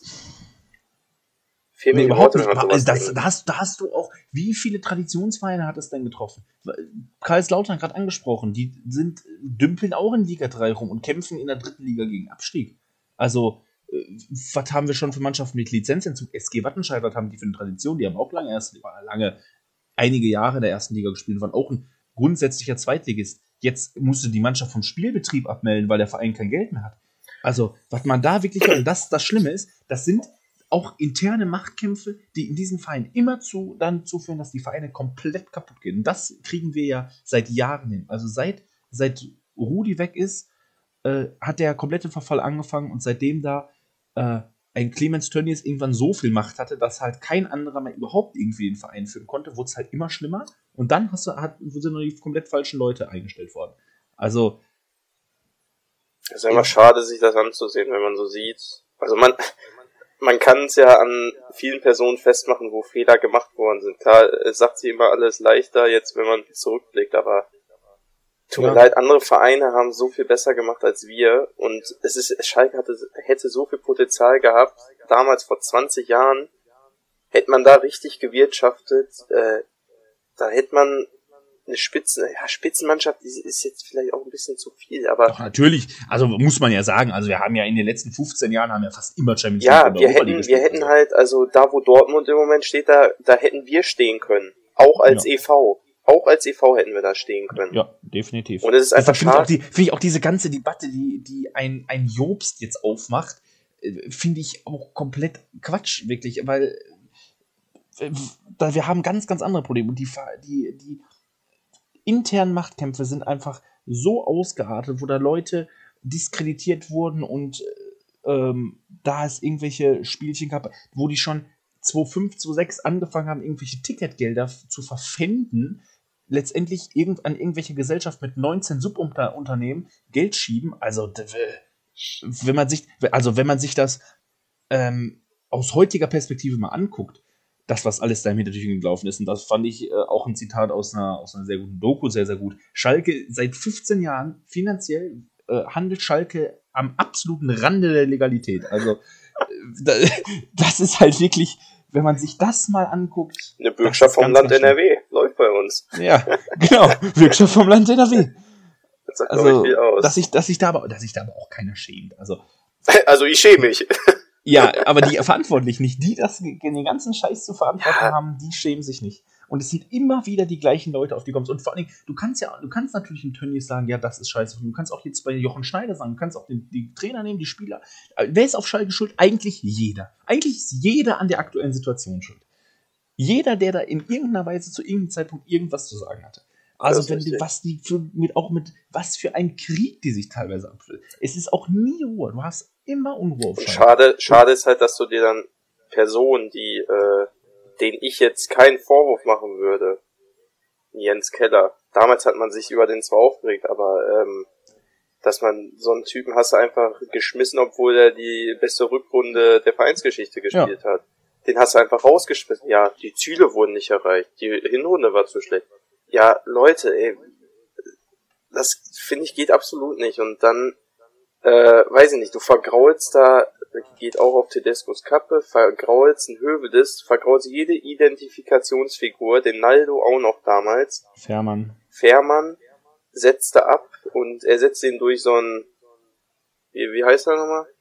Fehlt nee, mir überhaupt Worte, nicht. Also das, da, hast, da hast du auch, wie viele Traditionsvereine hat es denn getroffen? Kaiserslautern gerade angesprochen, die sind, dümpeln auch in Liga drei rum und kämpfen in der dritten Liga gegen Abstieg. Also, was haben wir schon für Mannschaften mit Lizenzentzug? S G Wattenscheid, was haben die für eine Tradition? Die haben auch lange, erst, lange einige Jahre in der ersten Liga gespielt, waren auch ein grundsätzlicher Zweitligist. Jetzt musste die Mannschaft vom Spielbetrieb abmelden, weil der Verein kein Geld mehr hat. Also, was man da wirklich, und das das Schlimme ist, das sind auch interne Machtkämpfe, die in diesen Vereinen immer zu, dann zuführen, dass die Vereine komplett kaputt gehen. Und das kriegen wir ja seit Jahren hin. Also seit, seit Rudi weg ist, äh, hat der komplette Verfall angefangen und seitdem da äh, ein Clemens Tönnies irgendwann so viel Macht hatte, dass halt kein anderer mehr überhaupt irgendwie den Verein führen konnte, wurde es halt immer schlimmer und dann hast du, hat, sind noch die komplett falschen Leute eingestellt worden. Also es ist einfach schade, sich das anzusehen, wenn man so sieht. Also man man kann es ja an vielen Personen festmachen, wo Fehler gemacht worden sind. Klar, es sagt sich immer alles leichter jetzt, wenn man zurückblickt, aber tut mir ja. leid, andere Vereine haben so viel besser gemacht als wir und es ist, Schalke hatte, hätte so viel Potenzial gehabt. Damals, vor zwanzig Jahren, hätte man da richtig gewirtschaftet, äh, da hätte man eine Spitzen, ja, Spitzenmannschaft ist jetzt vielleicht auch ein bisschen zu viel, aber... Doch, natürlich, also muss man ja sagen, also wir haben ja in den letzten fünfzehn Jahren haben wir fast immer Champions League ja, wir hätten, gespielt, wir hätten also. halt, also da, wo Dortmund im Moment steht, da, da hätten wir stehen können. Auch als ja. E V. Auch als E V hätten wir da stehen können. Ja, definitiv. Und es ist einfach finde ich, auch die, finde ich auch diese ganze Debatte, die, die ein, ein Jobst jetzt aufmacht, finde ich auch komplett Quatsch, wirklich, weil äh, da, wir haben ganz, ganz andere Probleme und die, die, die internen Machtkämpfe sind einfach so ausgeartet, wo da Leute diskreditiert wurden und ähm, da es irgendwelche Spielchen gab, wo die schon zweitausendfünf, zweitausendsechs angefangen haben, irgendwelche Ticketgelder zu verpfänden, letztendlich irgend, an irgendwelche Gesellschaft mit neunzehn Subunternehmen Geld schieben. Also wenn man sich, also wenn man sich das ähm, aus heutiger Perspektive mal anguckt, das, was alles da im Hintertürchen gelaufen ist, und das fand ich äh, auch ein Zitat aus einer, aus einer sehr guten Doku, sehr, sehr gut. Schalke seit fünfzehn Jahren finanziell äh, handelt Schalke am absoluten Rande der Legalität. Also äh, das ist halt wirklich, wenn man sich das mal anguckt. Eine Bürgschaft vom Land N R W läuft bei uns. Ja, genau, Bürgschaft vom Land N R W. Das sagt, also, ich, viel aus. Dass sich dass sich da aber, dass sich da aber auch keiner schämt. Also, also ich schäme mich. Ja, aber die Verantwortlichen, nicht die, das den ganzen Scheiß zu verantworten ja. haben, die schämen sich nicht. Und es sind immer wieder die gleichen Leute, auf die kommst. Und vor allen Dingen, du kannst ja, du kannst natürlich einen Tönnies sagen, ja, das ist scheiße. Du kannst auch jetzt bei Jochen Schneider sagen, du kannst auch den, die Trainer nehmen, die Spieler. Wer ist auf Schalke schuld? Eigentlich jeder. Eigentlich ist jeder an der aktuellen Situation schuld. Jeder, der da in irgendeiner Weise zu irgendeinem Zeitpunkt irgendwas zu sagen hatte. Also wenn die, was die für, mit auch mit was für ein Krieg die sich teilweise abspielt. Es ist auch nie Ruhe. Du hast immer Unruhe auf Schalke. Schade, schade ist halt, dass du dir dann Personen, die, äh, denen ich jetzt keinen Vorwurf machen würde, Jens Keller. Damals hat man sich über den zwar aufgeregt, aber ähm, dass man so einen Typen hast du einfach geschmissen, obwohl er die beste Rückrunde der Vereinsgeschichte gespielt ja. hat. Den hast du einfach rausgeschmissen. Ja, die Ziele wurden nicht erreicht. Die Hinrunde war zu schlecht. Ja, Leute, ey, das finde ich geht absolut nicht. Und dann, äh, weiß ich nicht, du vergraulst da, geht auch auf Tedescos Kappe, vergraulst einen Hövedes, vergraulst jede Identifikationsfigur, den Naldo auch noch damals. Fährmann. Fährmann setzte ab und er setzt ihn durch so ein, wie, wie heißt er nochmal?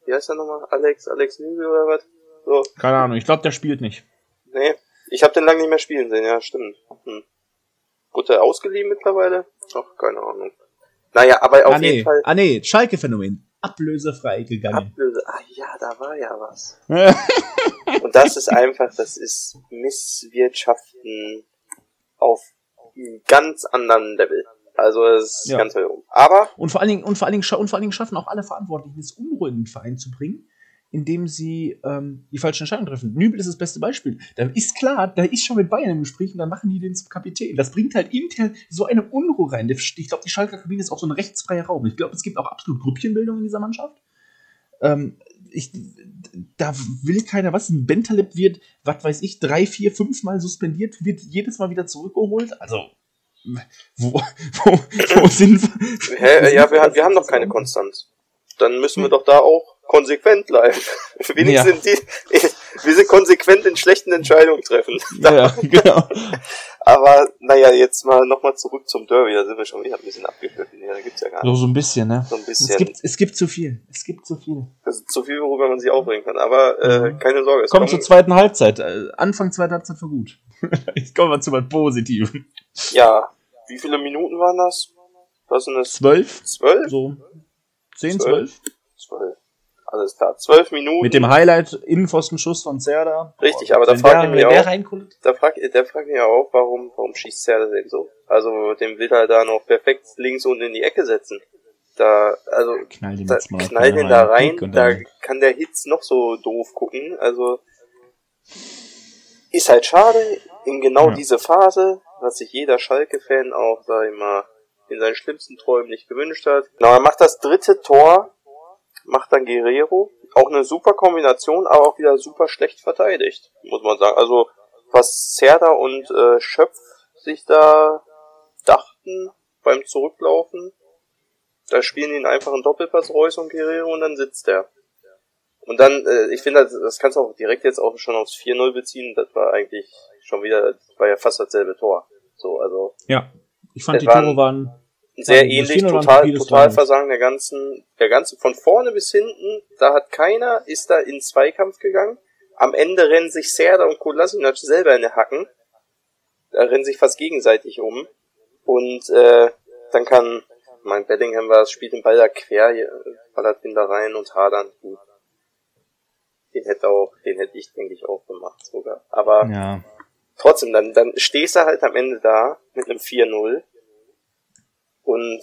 wie heißt er nochmal? Alex, Alex Nübel oder was? So. Keine Ahnung, ich glaube, der spielt nicht. Nee, ich habe den lange nicht mehr spielen sehen, ja, stimmt. Hm. Wurde er ausgeliehen mittlerweile? Ach, keine Ahnung. Naja, aber auf ah, nee. jeden Fall... Ah nee, Schalke-Phänomen. Ablösefrei gegangen. Ablöse, ah ja, da war ja was. Und das ist einfach, das ist Misswirtschaften auf einem ganz anderen Level. Also es ist ja. ganz weit oben. Aber und vor allen Dingen und vor allen Dingen und vor allen Dingen schaffen auch alle Verantwortlichen es, Unruhe in den Verein zu bringen, indem sie ähm, die falschen Entscheidungen treffen. Nübel ist das beste Beispiel. Da ist klar, da ist schon mit Bayern im Gespräch und dann machen die den zum Kapitän. Das bringt halt intern so eine Unruhe rein. Ich glaube, die Schalker Kabine ist auch so ein rechtsfreier Raum. Ich glaube, es gibt auch absolut Grüppchenbildung in dieser Mannschaft. Ähm, ich, da will keiner was. Ein Bentaleb wird, was weiß ich, drei, vier, fünf Mal suspendiert, wird jedes Mal wieder zurückgeholt. Also, wo, wo, wo sind wir? Hä? Ja, wir, wir haben noch keine Konstanz. Dann müssen wir doch da auch konsequent bleiben. Wenigstens ja. die, wir sind konsequent in schlechten Entscheidungen treffen. Ja, genau. Aber, naja, jetzt mal nochmal zurück zum Derby. Da sind wir schon wieder ein bisschen abgeschliffen. Ja, da gibt's ja gar nicht. So, so ein bisschen, ne? So ein bisschen. Es gibt, es gibt zu viel. Es gibt zu viel. Das ist zu viel, worüber man sich aufregen kann. Aber, äh, mhm. keine Sorge. Es kommt zur zweiten Halbzeit. Anfang zweiter Halbzeit war gut. Ich komme mal zu was Positivem. Ja. Wie viele Minuten waren das? Was sind das? Zwölf. Zwölf? So. Zehn, zwölf? Zwölf. Alles klar. Zwölf Minuten. Mit dem Highlight Innenpfostenschuss von Zerda. Richtig, aber da fragt ihr mich auch, da fragt, der fragt mich ja auch, warum, warum schießt Zerda denn so? Also, dem will er da noch perfekt links unten in die Ecke setzen. Da, also, knall den, da, knall den da rein, da kann der Hitz noch so doof gucken, also, ist halt schade, in genau ja. diese Phase, was sich jeder Schalke-Fan auch, sag ich mal, in seinen schlimmsten Träumen nicht gewünscht hat. Genau, er macht das dritte Tor, macht dann Guerrero. Auch eine super Kombination, aber auch wieder super schlecht verteidigt, muss man sagen. Also, was Zerda und äh, Schöpf sich da dachten beim Zurücklaufen, da spielen die einfach einen Doppelpass Reus und Guerrero und dann sitzt der. Und dann, äh, ich finde, das, das kannst du auch direkt jetzt auch schon aufs vier null beziehen. Das war eigentlich schon wieder, das war ja fast dasselbe Tor. So, also. Ja, ich fand die Tore waren sehr waren ähnlich, total, total Versagen der ganzen, der ganzen, von vorne bis hinten, da hat keiner, ist da in Zweikampf gegangen. Am Ende rennen sich Zerda und Kolasinac selber in die Hacken. Da rennen sich fast gegenseitig um. Und, äh, dann kann, mein Bellingham war, spielt den Ball da quer, ballert ihn da rein und Haaland, gut. Den hätte auch, den hätte ich, denke ich, auch gemacht sogar. Aber, ja. trotzdem, dann, dann stehst du halt am Ende da mit einem vier null. Und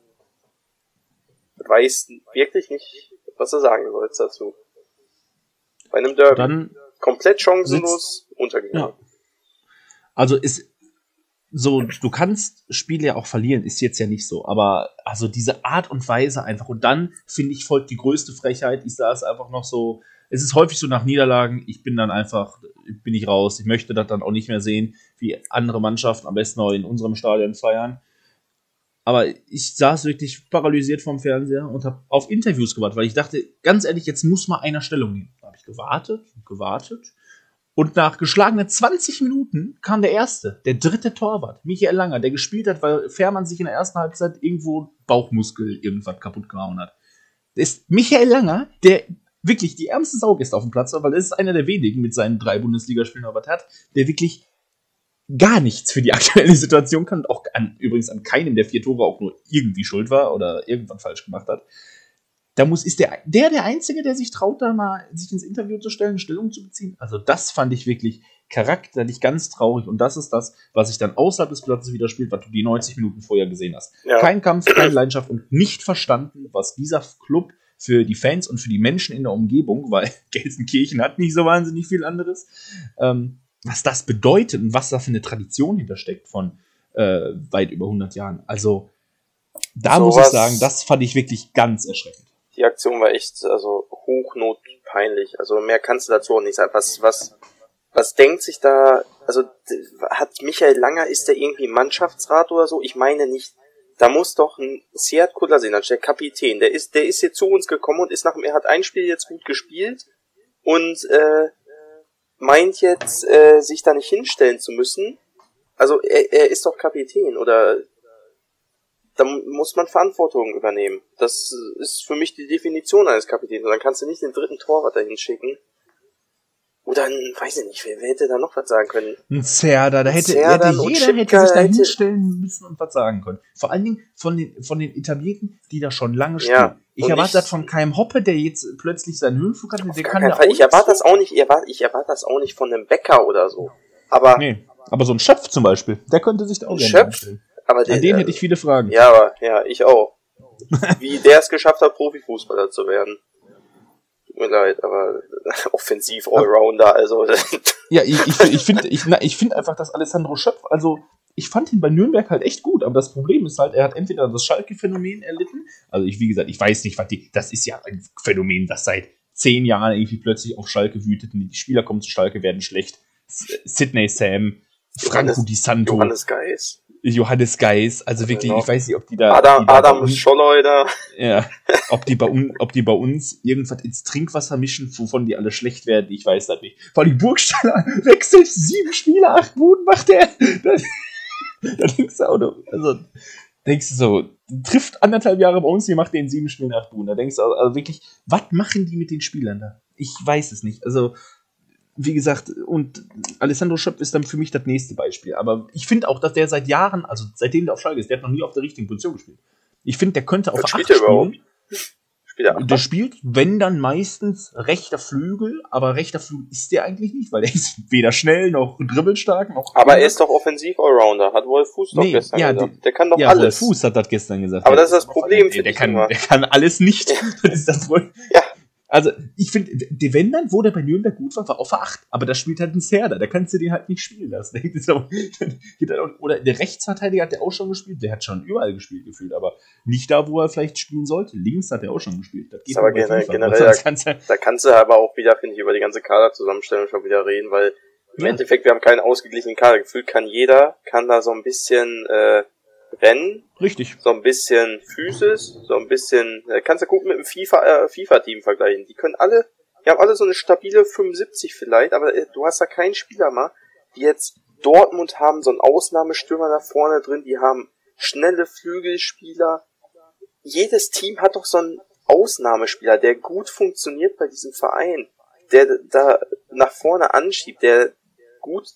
weißt wirklich nicht, was du sagen sollst dazu. Bei einem Derby. Dann komplett chancenlos untergegangen. Ja. Also ist so, du kannst Spiele ja auch verlieren, ist jetzt ja nicht so, aber also diese Art und Weise einfach. Und dann, finde ich, folgt die größte Frechheit. Ich sah es einfach noch so, es ist häufig so nach Niederlagen, ich bin dann einfach, bin ich raus. Ich möchte das dann auch nicht mehr sehen, wie andere Mannschaften am besten auch in unserem Stadion feiern. Aber ich saß wirklich paralysiert vorm Fernseher und habe auf Interviews gewartet, weil ich dachte, ganz ehrlich, jetzt muss mal einer Stellung nehmen. Da habe ich gewartet und gewartet. Und nach geschlagenen zwanzig Minuten kam der Erste, der dritte Torwart, Michael Langer, der gespielt hat, weil Fährmann sich in der ersten Halbzeit irgendwo Bauchmuskel irgendwas kaputt gehauen hat. Das ist Michael Langer, der wirklich die ärmste Sau ist auf dem Platz, weil das ist einer der wenigen mit seinen drei Bundesligaspielen, aber hat, der wirklich gar nichts für die aktuelle Situation kann und auch an, übrigens an keinem der vier Tore auch nur irgendwie schuld war oder irgendwann falsch gemacht hat. Da muss, ist der, der der Einzige, der sich traut, da mal sich ins Interview zu stellen, Stellung zu beziehen. Also das fand ich wirklich charakterlich ganz traurig und das ist das, was sich dann außerhalb des Platzes widerspielt, was du die neunzig Minuten vorher gesehen hast. Ja. Kein Kampf, keine Leidenschaft und nicht verstanden, was dieser Club für die Fans und für die Menschen in der Umgebung, weil Gelsenkirchen hat nicht so wahnsinnig viel anderes, ähm, was das bedeutet und was da für eine Tradition hintersteckt von äh, weit über hundert Jahren. Also da so muss ich sagen, das fand ich wirklich ganz erschreckend. Die Aktion war echt, also hochnotpeinlich. Also mehr kannst du dazu auch nicht sagen. Was, was, was denkt sich da, also hat Michael Langer, ist der irgendwie Mannschaftsrat oder so? Ich meine nicht. Da muss doch ein Sead Kolasinac, der Kapitän, der ist, der ist jetzt zu uns gekommen und ist nach, er hat ein Spiel jetzt gut gespielt und äh, meint jetzt, äh, sich da nicht hinstellen zu müssen. Also er, er ist doch Kapitän oder da muss man Verantwortung übernehmen. Das ist für mich die Definition eines Kapitäns. Und dann kannst du nicht den dritten Torwart dahin schicken. Oder ein, weiß ich nicht, wer, wer hätte da noch was sagen können? Ein Zerda, da hätte, Zerda, hätte jeder hätte sich da hinstellen müssen und was sagen können. Vor allen Dingen von den, von den Etablierten, die da schon lange spielen. Ja, ich erwarte das von keinem Hoppe, der jetzt plötzlich seinen Höhenflug hat. Der kann ja ich erwarte das auch nicht, ich erwarte, ich erwarte das auch nicht von einem Bäcker oder so. Aber, nee, aber so ein Schöpf zum Beispiel, der könnte sich da auch gerne einstellen. Aber den, An den hätte ich viele Fragen. Ja, aber, ja, ich auch. Wie der es geschafft hat, Profifußballer zu werden. Tut mir leid, aber offensiv Allrounder, also. Ja, ich, ich, ich finde ich, ich find einfach, dass Alessandro Schöpf, also ich fand ihn bei Nürnberg halt echt gut, aber das Problem ist halt, er hat entweder das Schalke-Phänomen erlitten, also ich, wie gesagt, ich weiß nicht, was die, das ist ja ein Phänomen, das seit zehn Jahren irgendwie plötzlich auf Schalke wütet und die Spieler kommen zu Schalke, werden schlecht. Sidney Sam, Franco Di Santo. Johannes Geis. Johannes Geis, also wirklich, ich weiß nicht, ob die da... Adam, die da Adam Scholleuder. Ja, ob die, bei un, ob die bei uns irgendwas ins Trinkwasser mischen, wovon die alle schlecht werden, ich weiß das nicht. Vor allem Burgstaller wechselt sieben Spiele, acht Buden macht der. Da, da denkst du auch noch, also denkst du so, trifft anderthalb Jahre bei uns, die macht den sieben Spielen, acht Buden. Da denkst du also, also wirklich, was machen die mit den Spielern da? Ich weiß es nicht, also... Wie gesagt, und Alessandro Schöpf ist dann für mich das nächste Beispiel. Aber ich finde auch, dass der seit Jahren, also seitdem der auf Schalke ist, der hat noch nie auf der richtigen Position gespielt. Ich finde, der könnte auf acht spielen. Spielt er der spielt, wenn dann meistens rechter Flügel, aber rechter Flügel ist der eigentlich nicht, weil der ist weder schnell noch dribbelstark noch. Aber er ist doch offensiv Allrounder, hat Wolf Fuß doch nee, gestern ja, gesagt. Der kann doch ja, alles. Wolf Fuß hat das gestern gesagt. Aber das ist das Problem, der, der, kann, der kann alles nicht. Das ist das wohl. Ja. Also, ich finde, der Wendern, wo der bei Nürnberg gut war, war auf der acht. Aber da spielt halt ein Serda. Da kannst du den halt nicht spielen lassen. Oder der Rechtsverteidiger hat der auch schon gespielt. Der hat schon überall gespielt gefühlt. Aber nicht da, wo er vielleicht spielen sollte. Links hat er auch schon gespielt. Das geht aber generell, generell da, kannst du, da kannst du aber auch wieder, finde ich, über die ganze Kaderzusammenstellung schon wieder reden. Weil im ja. Endeffekt, wir haben keinen ausgeglichenen Kader. Gefühlt kann jeder, kann da so ein bisschen... Äh, Rennen. Richtig. So ein bisschen Physis, so ein bisschen, kannst du gucken mit dem FIFA, äh, FIFA-Team vergleichen. Die können alle, die haben alle so eine stabile fünfundsiebzig vielleicht, aber äh, du hast da keinen Spieler mal, die jetzt Dortmund haben, so einen Ausnahmestürmer da vorne drin, die haben schnelle Flügelspieler. Jedes Team hat doch so einen Ausnahmespieler, der gut funktioniert bei diesem Verein, der da nach vorne anschiebt, der gut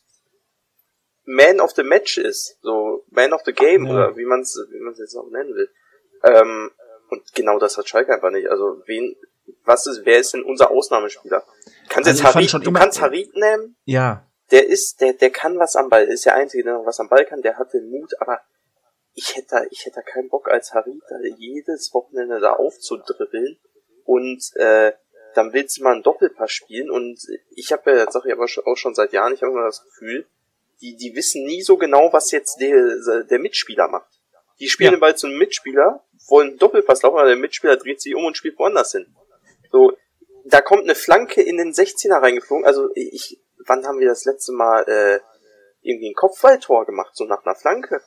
Man of the Match ist, so Man of the Game, ja. Oder wie man es wie man es jetzt auch nennen will. Ähm, und genau das hat Schalke einfach nicht. Also wen, was ist, wer ist denn unser Ausnahmespieler? Kannst also jetzt Harit, du kannst Harit nehmen. Ja. Der ist, der, der kann was am Ball. Ist der Einzige, der noch was am Ball kann. Der hat den Mut, aber ich hätte, ich hätte keinen Bock als Harit da jedes Wochenende da aufzudribbeln und äh, dann willst du mal einen Doppelpass spielen und ich habe ja, das sag ich aber auch schon seit Jahren, ich habe immer das Gefühl, Die, die wissen nie so genau, was jetzt der, der Mitspieler macht. Die spielen ja. den Ball zum Mitspieler, wollen Doppelpass laufen, aber der Mitspieler dreht sich um und spielt woanders hin. So, da kommt eine Flanke in den sechzehner reingeflogen. Also ich, wann haben wir das letzte Mal äh, irgendwie ein Kopfballtor gemacht, so nach einer Flanke?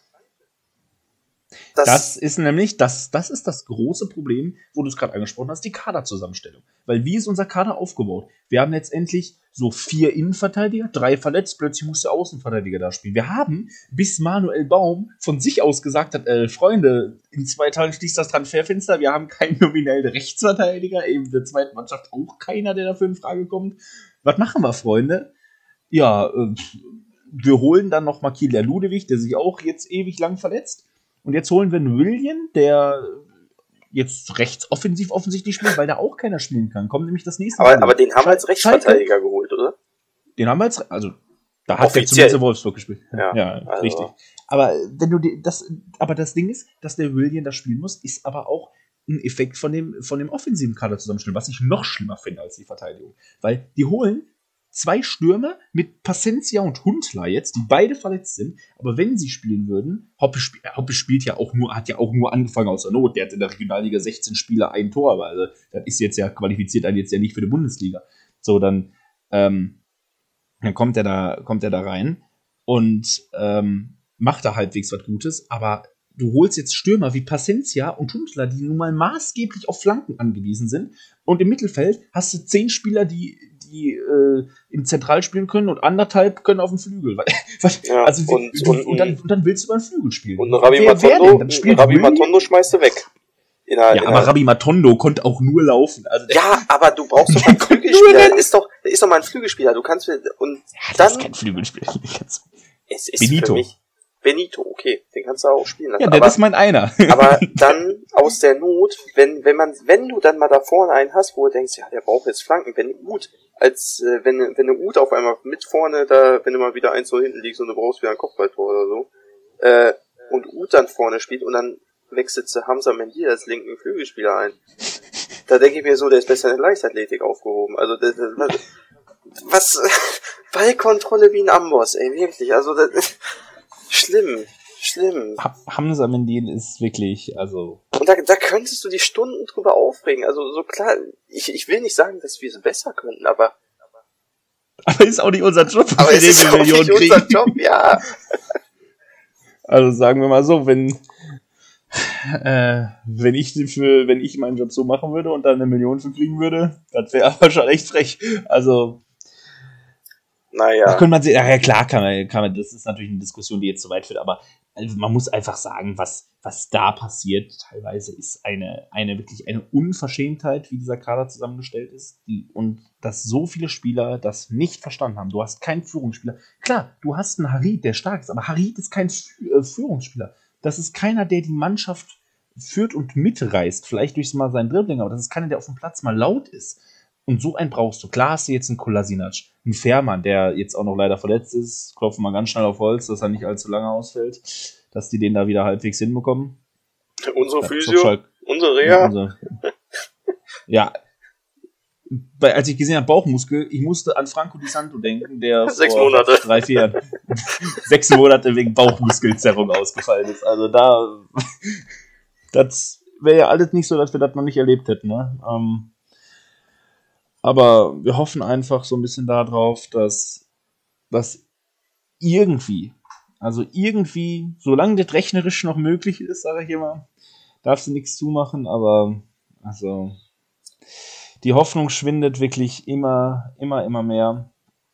Das, das ist nämlich, das, das ist das große Problem, wo du es gerade angesprochen hast, die Kaderzusammenstellung. Weil wie ist unser Kader aufgebaut? Wir haben letztendlich so vier Innenverteidiger, drei verletzt, plötzlich muss der Außenverteidiger da spielen. Wir haben, bis Manuel Baum von sich aus gesagt hat, äh, Freunde, in zwei Tagen schließt das Transferfenster, wir haben keinen nominellen Rechtsverteidiger, eben der zweiten Mannschaft auch keiner, der dafür in Frage kommt. Was machen wir, Freunde? Ja, äh, wir holen dann noch mal Kieler Ludewig, der sich auch jetzt ewig lang verletzt. Und jetzt holen wir einen William, der jetzt rechts offensiv offensichtlich spielt, weil da auch keiner spielen kann. Kommt nämlich das nächste Aber, aber den haben wir als Rechtsverteidiger Schalke. geholt, oder? Den haben wir als, also, da hat der zumindest Wolfsburg gespielt. Ja, ja also. Richtig. Aber wenn du die, das, aber das Ding ist, dass der William da spielen muss, ist aber auch ein Effekt von dem, von dem offensiven Kader zusammenstellen, was ich noch schlimmer finde als die Verteidigung. Weil die holen zwei Stürmer mit Pacencia und Huntler jetzt, die beide verletzt sind, aber wenn sie spielen würden, Hoppe, sp- Hoppe spielt ja auch nur, hat ja auch nur angefangen aus der Not, der hat in der Regionalliga sechzehn Spieler, ein Tor, aber also, das ist jetzt ja, qualifiziert einen jetzt ja nicht für die Bundesliga. So, dann, ähm, dann kommt er da, kommt er da rein und ähm, macht da halbwegs was Gutes, aber du holst jetzt Stürmer wie Pacencia und Huntler, die nun mal maßgeblich auf Flanken angewiesen sind, und im Mittelfeld hast du zehn Spieler, die, die die äh, im Zentral spielen können und anderthalb können auf dem Flügel. Ja, also, und, du, und, und, dann, und dann willst du über den Flügel spielen. Und Rabbi wer, wer Matondo, denn? Dann Rabbi Matondo schmeißt du weg. In der, ja, in aber der, Rabbi Matondo konnte auch nur laufen. Also ja, aber du brauchst doch einen Flügelspieler. Der ist doch, der ist doch mal ein Flügelspieler. Du kannst und ja, dann. Das ist kein Flügelspieler. Es ist Benito. Für mich Benito, okay, den kannst du auch spielen lassen. Ja, der aber, ist mein Einer. Aber dann aus der Not, wenn wenn man, wenn du dann mal da vorne einen hast, wo du denkst, ja, der braucht jetzt Flanken, wenn Uth, als äh, wenn wenn eine Uth auf einmal mit vorne da, wenn du mal wieder eins so hinten liegst und du brauchst wieder ein Kopfballtor oder so, äh, und Uth dann vorne spielt und dann wechselt zu Hamza Mendy als linken Flügelspieler ein. Da denke ich mir so, der ist besser in der Leichtathletik aufgehoben. Also das, das, was Ballkontrolle wie ein Amboss, ey, wirklich. Also das, schlimm, schlimm. Hamza Mendy ist wirklich, also. Und da, da könntest du die Stunden drüber aufregen. Also so klar, ich, ich will nicht sagen, dass wir es besser könnten, aber. Aber ist auch nicht unser Job. Aber es ist auch nicht unser Job, ja. Also sagen wir mal so, wenn äh, wenn ich für, wenn ich meinen Job so machen würde und da eine Million für kriegen würde, das wäre aber schon echt frech. Also naja. Da könnte man sich, ja klar kann man, kann man, das ist natürlich eine Diskussion, die jetzt zu weit führt, aber also man muss einfach sagen, was, was da passiert teilweise ist eine, eine wirklich eine Unverschämtheit, wie dieser Kader zusammengestellt ist, die, und dass so viele Spieler das nicht verstanden haben. Du hast keinen Führungsspieler. Klar, du hast einen Harid, der stark ist, aber Harid ist kein Führungsspieler. Das ist keiner, der die Mannschaft führt und mitreißt, vielleicht durch mal seinen Dribbling, aber das ist keiner, der auf dem Platz mal laut ist. Und so einen brauchst du. Klar hast du jetzt einen Kolasinac, einen Fährmann, der jetzt auch noch leider verletzt ist. Klopfen wir ganz schnell auf Holz, dass er nicht allzu lange ausfällt, dass die den da wieder halbwegs hinbekommen. Unsere ja, Physio, unsere Reha. Unser, ja, weil, als ich gesehen habe, Bauchmuskel, ich musste an Franco Di Santo denken, der sechs vor Monate. drei, vier Jahren sechs Monate wegen Bauchmuskelzerrung ausgefallen ist. Also da, das wäre ja alles nicht so, dass wir das noch nicht erlebt hätten. Ne? Ähm, aber wir hoffen einfach so ein bisschen darauf, dass, dass irgendwie, also irgendwie, solange das rechnerisch noch möglich ist, sage ich immer, darfst du nichts zumachen, aber also die Hoffnung schwindet wirklich immer, immer, immer mehr.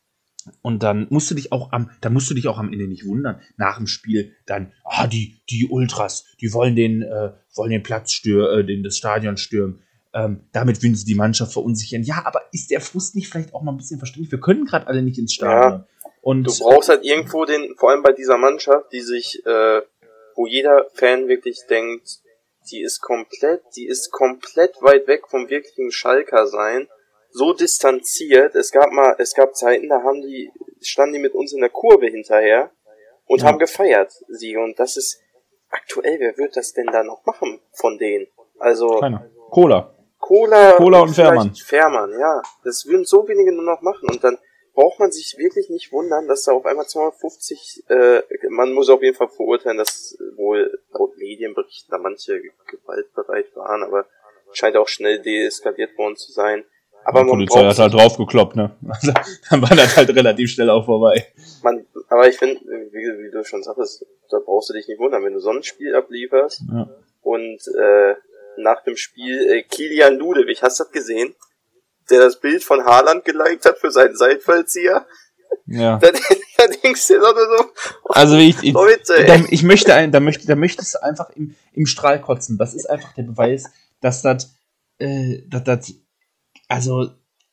Und dann musst du dich auch am, dann musst du dich auch am Ende nicht wundern. Nach dem Spiel dann, ah, die, die Ultras, die wollen den, äh, wollen den Platz stürmen, äh, den, das Stadion stürmen. Ähm, damit würden sie die Mannschaft verunsichern. Ja, aber ist der Frust nicht vielleicht auch mal ein bisschen verständlich? Wir können gerade alle nicht ins Stadion. Ja, und du brauchst halt irgendwo den, vor allem bei dieser Mannschaft, die sich, äh, wo jeder Fan wirklich denkt, die ist komplett, die ist komplett weit weg vom wirklichen Schalker sein, so distanziert. Es gab mal, es gab Zeiten, da haben die, standen die mit uns in der Kurve hinterher und ja. haben gefeiert, sie. Und das ist aktuell, wer wird das denn da noch machen von denen? Also Keiner. Cola. Cola, Cola und Fährmann. Fährmann, ja. Das würden so wenige nur noch machen. Und dann braucht man sich wirklich nicht wundern, dass da auf einmal zweihundertfünfzig, äh, man muss auf jeden Fall verurteilen, dass wohl laut Medienberichten da manche gewaltbereit waren, aber scheint auch schnell deeskaliert worden zu sein. Aber die man Polizei hat halt draufgekloppt, ne? Also, dann war das halt relativ schnell auch vorbei. Man, aber ich finde, wie, wie du schon sagst, da brauchst du dich nicht wundern, wenn du so ein Spiel ablieferst ja. und äh, nach dem Spiel äh, Kilian Ludewig, hast du das gesehen? Der das Bild von Haaland geliked hat für seinen Seitfallzieher. Ja. Da, da denkst du dir so, also ich, ich, Leute, da, ich möchte ein, da möchte, da möchtest du einfach im, im Strahl kotzen. Das ist einfach der Beweis, dass das, äh, dass das, also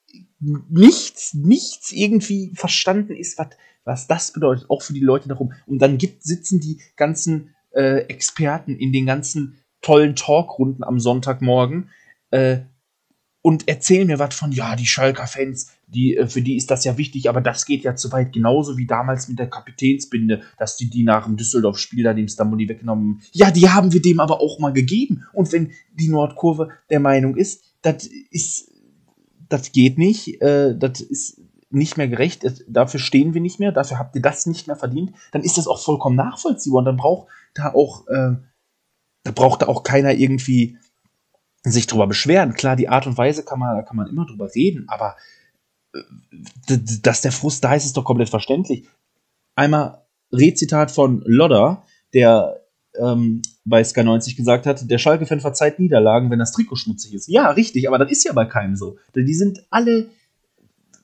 nichts, nichts irgendwie verstanden ist, was, was das bedeutet, auch für die Leute darum. Und dann gibt, sitzen die ganzen äh, Experten in den ganzen tollen Talkrunden am Sonntagmorgen äh, und erzählen mir was von, ja, die Schalker-Fans, die, für die ist das ja wichtig, aber das geht ja zu weit, genauso wie damals mit der Kapitänsbinde, dass die die nach dem Düsseldorf-Spiel da dem Stamboli weggenommen. Ja, die haben wir dem aber auch mal gegeben. Und wenn die Nordkurve der Meinung ist, das ist, das geht nicht, äh, das ist nicht mehr gerecht, dafür stehen wir nicht mehr, dafür habt ihr das nicht mehr verdient, dann ist das auch vollkommen nachvollziehbar und dann braucht da auch, äh, da braucht da auch keiner irgendwie sich drüber beschweren. Klar, die Art und Weise kann man, da kann man immer drüber reden, aber dass der Frust da ist, ist doch komplett verständlich. Einmal Rezitat von Lodder, der ähm, bei Sky neunzig gesagt hat, der Schalke-Fan verzeiht Niederlagen, wenn das Trikot schmutzig ist. Ja, richtig, aber das ist ja bei keinem so. Die sind alle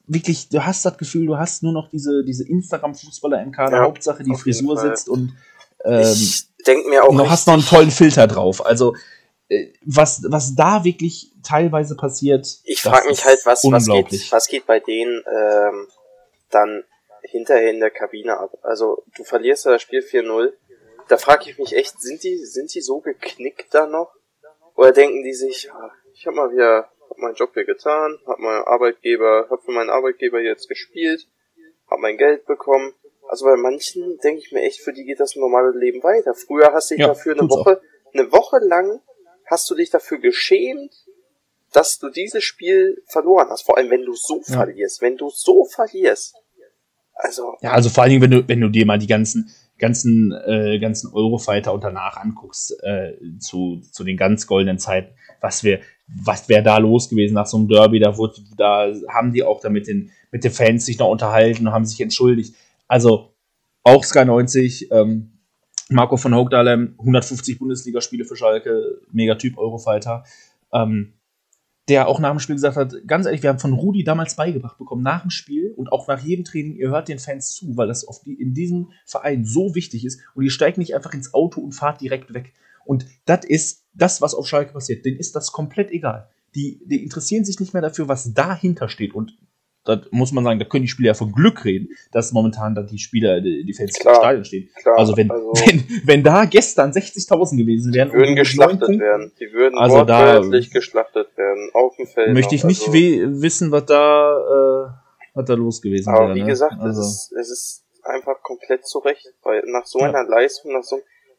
wirklich, du hast das Gefühl, du hast nur noch diese, diese Instagram-Fußballer im Kader, Ja, Hauptsache die auf jeden Frisur Fall. sitzt und ähm, Ich denke mir auch du hast noch einen tollen Filter drauf. Also äh, was, was da wirklich teilweise passiert, Ich das frage mich ist halt, was, was, unglaublich. geht, was geht bei denen ähm, dann hinterher in der Kabine ab. Also du verlierst ja das Spiel vier null. Da frage ich mich echt, sind die, sind die so geknickt da noch? Oder denken die sich, ah, ich habe mal wieder hab meinen Job hier getan, hab meinen Arbeitgeber, hab für meinen Arbeitgeber jetzt gespielt, hab mein Geld bekommen. Also bei manchen denke ich mir echt, für die geht das normale Leben weiter. Früher hast du dich Ja, dafür eine tut's Woche, eine Woche lang hast du dich dafür geschämt, dass du dieses Spiel verloren hast. Vor allem, wenn du so Ja. verlierst. Wenn du so verlierst. Also, Ja, also vor allen Dingen, wenn du, wenn du dir mal die ganzen, ganzen, äh, ganzen Eurofighter und danach anguckst, äh, zu, zu den ganz goldenen Zeiten, was wir, was wäre da los gewesen nach so einem Derby, da wurde, da haben die auch da mit den, mit den Fans sich noch unterhalten und haben sich entschuldigt. Also, auch Sky neunzig, ähm, Marco von Hoogdalem, hundertfünfzig Bundesligaspiele für Schalke, Megatyp Eurofighter, ähm, der auch nach dem Spiel gesagt hat, ganz ehrlich, wir haben von Rudi damals beigebracht bekommen, nach dem Spiel und auch nach jedem Training, ihr hört den Fans zu, weil das auf die, in diesem Verein so wichtig ist und ihr steigt nicht einfach ins Auto und fahrt direkt weg. Und das ist das, was auf Schalke passiert. Denen ist das komplett egal. Die, die interessieren sich nicht mehr dafür, was dahinter steht. Und das muss man sagen, da können die Spieler ja von Glück reden, dass momentan dann die Spieler, die, die Fans Klar, im Stadion stehen. klar, also, wenn, also wenn, wenn da gestern sechzigtausend gewesen wären, die würden und mit geschlachtet neun Punkten, werden. Die würden also wortwörtlich da geschlachtet werden. Auf dem Feld möchte noch. ich nicht also, we- wissen, was da, äh, was da los gewesen aber wäre. wie Ne? gesagt, also. es ist, es ist einfach komplett zurecht. Weil nach so Ja. einer Leistung, nach so,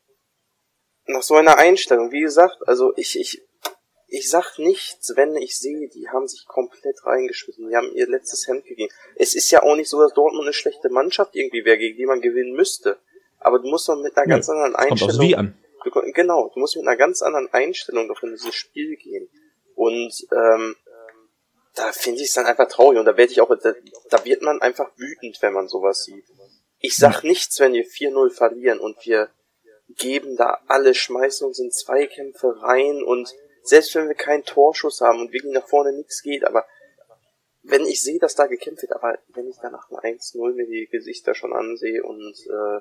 nach so einer Einstellung, wie gesagt, also ich, ich, ich sag nichts, wenn ich sehe, die haben sich komplett reingeschmissen, die haben ihr letztes Hemd gegeben. Es ist ja auch nicht so, dass Dortmund eine schlechte Mannschaft irgendwie wäre, gegen die man gewinnen müsste. Aber du musst doch mit einer Nö, ganz anderen es kommt aufs Einstellung... Wie an. Du, genau, du musst mit einer ganz anderen Einstellung doch in dieses Spiel gehen. Und ähm, da finde ich es dann einfach traurig. Und da werde ich auch, da, da wird man einfach wütend, wenn man sowas sieht. Ich sag nichts, wenn wir vier null verlieren und wir geben da alle, schmeißen uns in Zweikämpfe rein und selbst wenn wir keinen Torschuss haben und wirklich nach vorne nichts geht, aber wenn ich sehe, dass da gekämpft wird, aber wenn ich danach ein eins null mir die Gesichter schon ansehe und äh,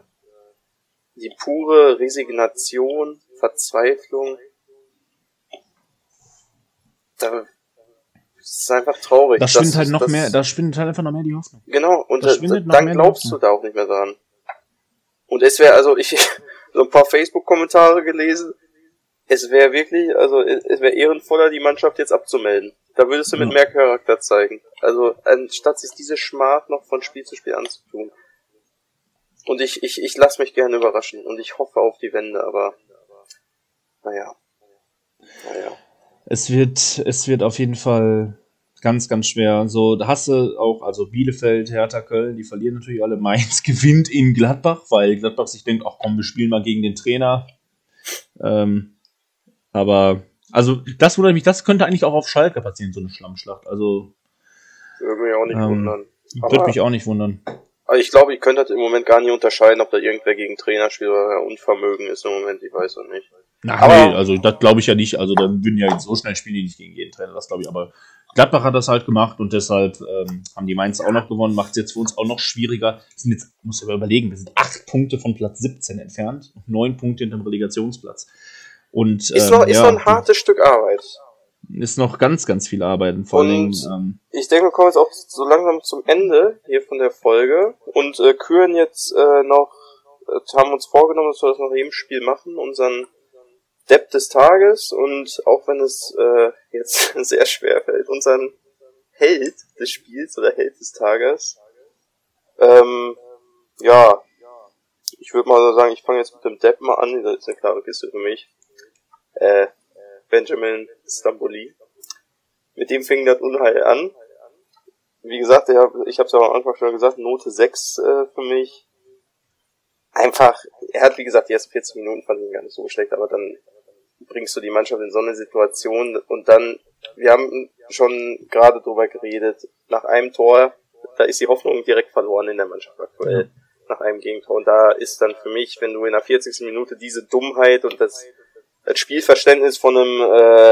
die pure Resignation, Verzweiflung, da ist es einfach traurig. Da schwindet dass- halt noch dass- mehr, da schwindet halt einfach noch mehr die Hoffnung. Genau, und Das da, schwindet noch dann mehr glaubst Hoffnung. du da auch nicht mehr dran. Und es wäre, also ich, so ein paar Facebook-Kommentare gelesen, es wäre wirklich, also es wäre ehrenvoller, die Mannschaft jetzt abzumelden. Da würdest du mit Ja. mehr Charakter zeigen. Also anstatt sich diese Schmach noch von Spiel zu Spiel anzutun. Und ich, ich, ich lasse mich gerne überraschen und ich hoffe auf die Wende, aber naja. Naja. Es wird, es wird auf jeden Fall ganz, ganz schwer. So, da hast du auch, also Bielefeld, Hertha, Köln, die verlieren natürlich alle. Mainz gewinnt in Gladbach, weil Gladbach sich denkt, ach komm, wir spielen mal gegen den Trainer. Ähm, aber, also, das wundert mich, das könnte eigentlich auch auf Schalke passieren, so eine Schlammschlacht. Also, Würde mich auch nicht ähm, wundern. würde Aber mich auch nicht wundern. aber ich glaube, ich könnte das im Moment gar nicht unterscheiden, ob da irgendwer gegen Trainer spielt oder Unvermögen ist im Moment, ich weiß es nicht. Na, Aber- nee, also das glaube ich ja nicht. Also dann würden ja jetzt so schnell spielen die nicht gegen jeden Trainer, das glaube ich. Aber Gladbach hat das halt gemacht und deshalb ähm, haben die Mainz auch noch gewonnen. Macht es jetzt für uns auch noch schwieriger. Sind jetzt, muss ich aber überlegen, wir sind acht Punkte von Platz siebzehn entfernt und neun Punkte hinter dem Relegationsplatz. Und, Ist ähm, noch, ist ja, noch ein hartes Stück Arbeit. ist noch ganz, ganz viel Arbeiten. Vor allen Und- Dingen, ähm, Ich denke, wir kommen jetzt auch so langsam zum Ende hier von der Folge und äh, küren jetzt äh, noch, äh, haben uns vorgenommen, dass wir das noch jedem Spiel machen, unseren Depp des Tages und auch wenn es äh, jetzt sehr schwer fällt, unseren Held des Spiels oder Held des Tages. Ähm, ja, ich würde mal so sagen, ich fange jetzt mit dem Depp mal an, das ist eine klare Kiste für mich. Äh, Benjamin Stambouli. Mit dem fing das Unheil an. Wie gesagt, ich habe ich hab's ja am Anfang schon gesagt, Note sechs äh, für mich. Einfach, er hat wie gesagt die ersten vierzehn Minuten fand ich ihn gar nicht so schlecht, aber dann bringst du die Mannschaft in so eine Situation und dann, wir haben schon gerade drüber geredet, nach einem Tor, da ist die Hoffnung direkt verloren in der Mannschaft aktuell, nach einem Gegentor. Und da ist dann für mich, wenn du in der vierzigsten Minute diese Dummheit und das, das Spielverständnis von einem äh,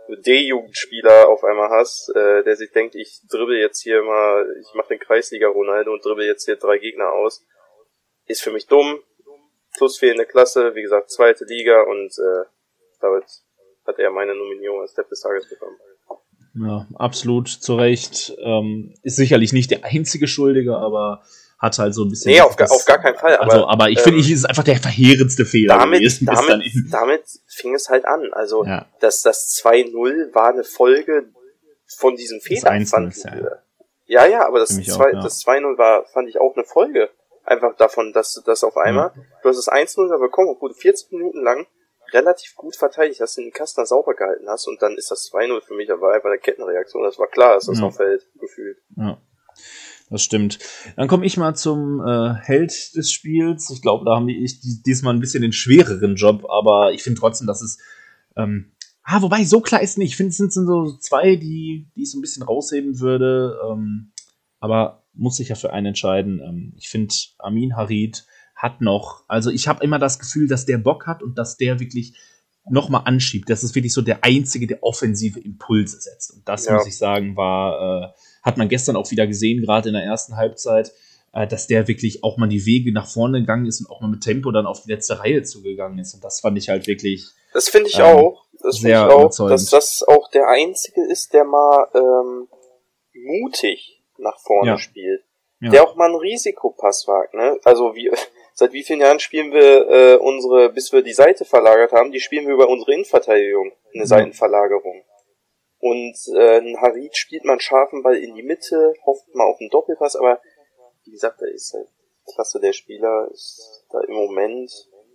D-Jugendspieler auf einmal hast, äh, der sich denkt, ich dribbel jetzt hier mal, ich mache den Kreisliga-Ronaldo und dribbel jetzt hier drei Gegner aus, ist für mich dumm. Plus fehlende Klasse, wie gesagt, zweite Liga und äh, damit hat er meine Nominierung als Depp des Tages bekommen. Ja, absolut zu Recht. Ähm, ist sicherlich nicht der einzige Schuldige, aber hat halt so ein bisschen... Nee, auf, das, auf gar keinen Fall. Also, aber, aber ich ähm, finde, es ist einfach der verheerendste Fehler damit, gewesen. Damit, damit fing es halt an. Also ja. das, das zwei null war eine Folge von diesem Fehler. Das fand ich, ja. ja, ja, aber das, zwei, auch, ja. das zwei null war, fand ich auch eine Folge. Einfach davon, dass du das auf einmal... Ja. Du hast das eins null bekommen, obwohl du vierzig Minuten lang relativ gut verteidigt hast, den Kastner sauber gehalten hast und dann ist das zwei null für mich aber einfach eine Kettenreaktion. Das war klar, dass das ja. noch fällt, gefühlt. Ja, das stimmt. Dann komme ich mal zum äh, Held des Spiels. Ich glaube, da haben die ich diesmal ein bisschen den schwereren Job, aber ich finde trotzdem, dass es ähm, ah, wobei, so klar ist nicht. Ich finde, es sind so zwei, die, die ich so ein bisschen rausheben würde, ähm, aber muss sich ja für einen entscheiden. Ähm, ich finde, Amin Harit hat noch, also ich habe immer das Gefühl, dass der Bock hat und dass der wirklich nochmal anschiebt. Das ist wirklich so der Einzige, der offensive Impulse setzt. Und das, ja. muss ich sagen, war, äh, hat man gestern auch wieder gesehen, gerade in der ersten Halbzeit, äh, dass der wirklich auch mal die Wege nach vorne gegangen ist und auch mal mit Tempo dann auf die letzte Reihe zugegangen ist. Und das fand ich halt wirklich Das finde ich ähm, auch. Das finde ich auch, dass das auch der Einzige ist, der mal ähm, mutig nach vorne ja. spielt. Ja. Der auch mal einen Risikopass wagt, ne? Also wie seit wie vielen Jahren spielen wir äh, unsere, bis wir die Seite verlagert haben, die spielen wir über unsere Innenverteidigung, eine ja. Seitenverlagerung. Und äh, ein Harit spielt man scharfen Ball in die Mitte, hofft mal auf einen Doppelpass, aber wie gesagt, da ist halt Klasse der Spieler, ist da im Moment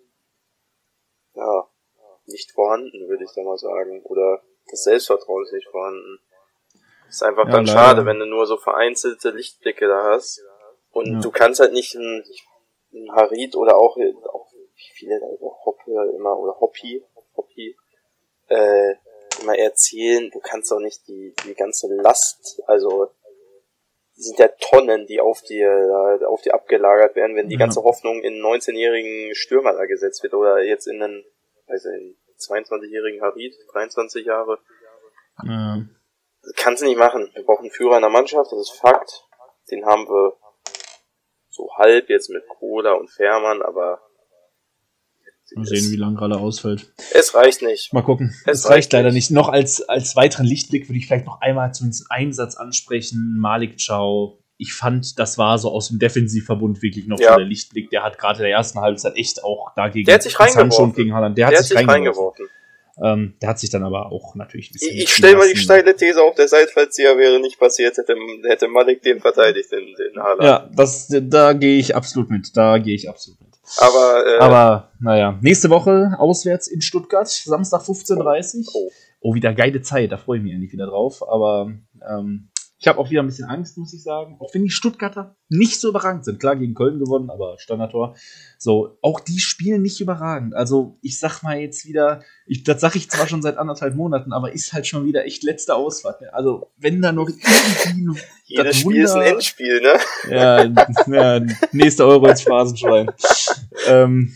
ja nicht vorhanden, würde ich da mal sagen. Oder das Selbstvertrauen ist nicht vorhanden. Ist einfach ja, dann leider. Schade, wenn du nur so vereinzelte Lichtblicke da hast. Und ja. du kannst halt nicht ein, ein Harit oder auch, auch wie viele da über Hoppe immer, oder Hoppi, Hoppi, äh, immer erzählen, du kannst auch nicht die, die ganze Last, also, die sind ja Tonnen, die auf dir, auf dir abgelagert werden, wenn die ja. ganze Hoffnung in einen neunzehnjährigen Stürmer da gesetzt wird, oder jetzt in einen, weiß ich, zweiundzwanzigjährigen Harit, dreiundzwanzig Jahre. Ja. Das kannst du nicht machen. Wir brauchen einen Führer in der Mannschaft, das ist Fakt. Den haben wir so halb jetzt mit Kohler und Fährmann, aber mal sehen, wie lange gerade ausfällt. Es reicht nicht. Mal gucken. Es, es reicht, reicht leider nicht. Noch als, als weiteren Lichtblick würde ich vielleicht noch einmal zumindest einen Satz ansprechen. Malik Chow. Ich fand, das war so aus dem Defensivverbund wirklich noch ja. so der Lichtblick. Der hat gerade in der ersten Halbzeit echt auch dagegen... Der hat sich reingeworfen. Gegen Haaland. Der, der hat sich reingeworfen. reingeworfen. Ähm, der hat sich dann aber auch natürlich ein bisschen... Ich, ich stelle mal die steile These auf, der Seitfallzieher wäre nicht passiert, hätte, hätte Malik den verteidigt, den, den Haaland. Ja, das, da gehe ich absolut mit. Da gehe ich absolut mit. Aber, äh, aber, naja, nächste Woche auswärts in Stuttgart, Samstag fünfzehn Uhr dreißig. Oh. oh, wieder geile Zeit, da freue ich mich eigentlich wieder drauf. Aber ähm, ich habe auch wieder ein bisschen Angst, muss ich sagen. Auch wenn die Stuttgarter nicht so überragend sind. Klar, gegen Köln gewonnen, aber Standardtor. So, auch die spielen nicht überragend. Also, ich sag mal jetzt wieder, ich, das sage ich zwar schon seit anderthalb Monaten, aber ist halt schon wieder echt letzte Ausfahrt. Also, wenn da noch irgendwie... Jedes Spiel Wunder, ist ein Endspiel, ne? Ja, ja nächste Euro ins Phrasenschwein. ähm,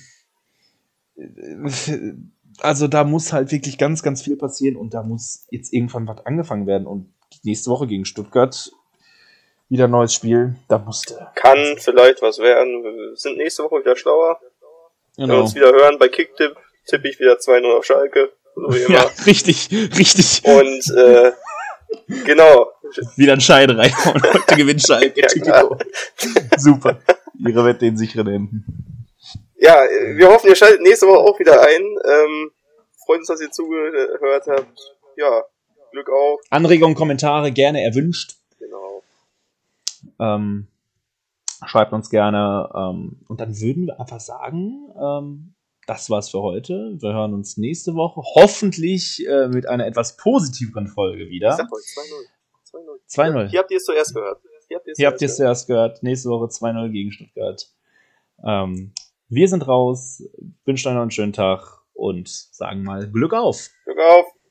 also, da muss halt wirklich ganz, ganz viel passieren und da muss jetzt irgendwann was angefangen werden und nächste Woche gegen Stuttgart wieder ein neues Spiel. Da musste. Kann vielleicht was werden. Wir sind nächste Woche wieder schlauer. Genau. Wenn wir uns wieder hören bei Kicktipp, tippe ich wieder zwei null auf Schalke. So wie immer. Ja, richtig, richtig. Und, äh, genau. Wieder ein Schein reinhauen. Heute gewinnt Schalke. Ja, super. Ihre Wette in sicheren Händen. Ja, wir hoffen, ihr schaltet nächste Woche auch wieder ein. Ähm, freut uns, dass ihr zugehört habt. Ja. Glück auf. Anregungen, Kommentare gerne erwünscht. Genau. Ähm, schreibt uns gerne. Ähm, und dann würden wir einfach sagen, ähm, das war's für heute. Wir hören uns nächste Woche. Hoffentlich äh, mit einer etwas positiveren Folge wieder. Ich sag euch, zwei null. zwei null. Hier habt ihr es zuerst gehört. Hier habt ihr es zuerst, zuerst gehört. gehört. Nächste Woche zwei null gegen Stuttgart. Ähm, wir sind raus. Wünschen euch noch einen schönen Tag und sagen mal Glück auf. Glück auf.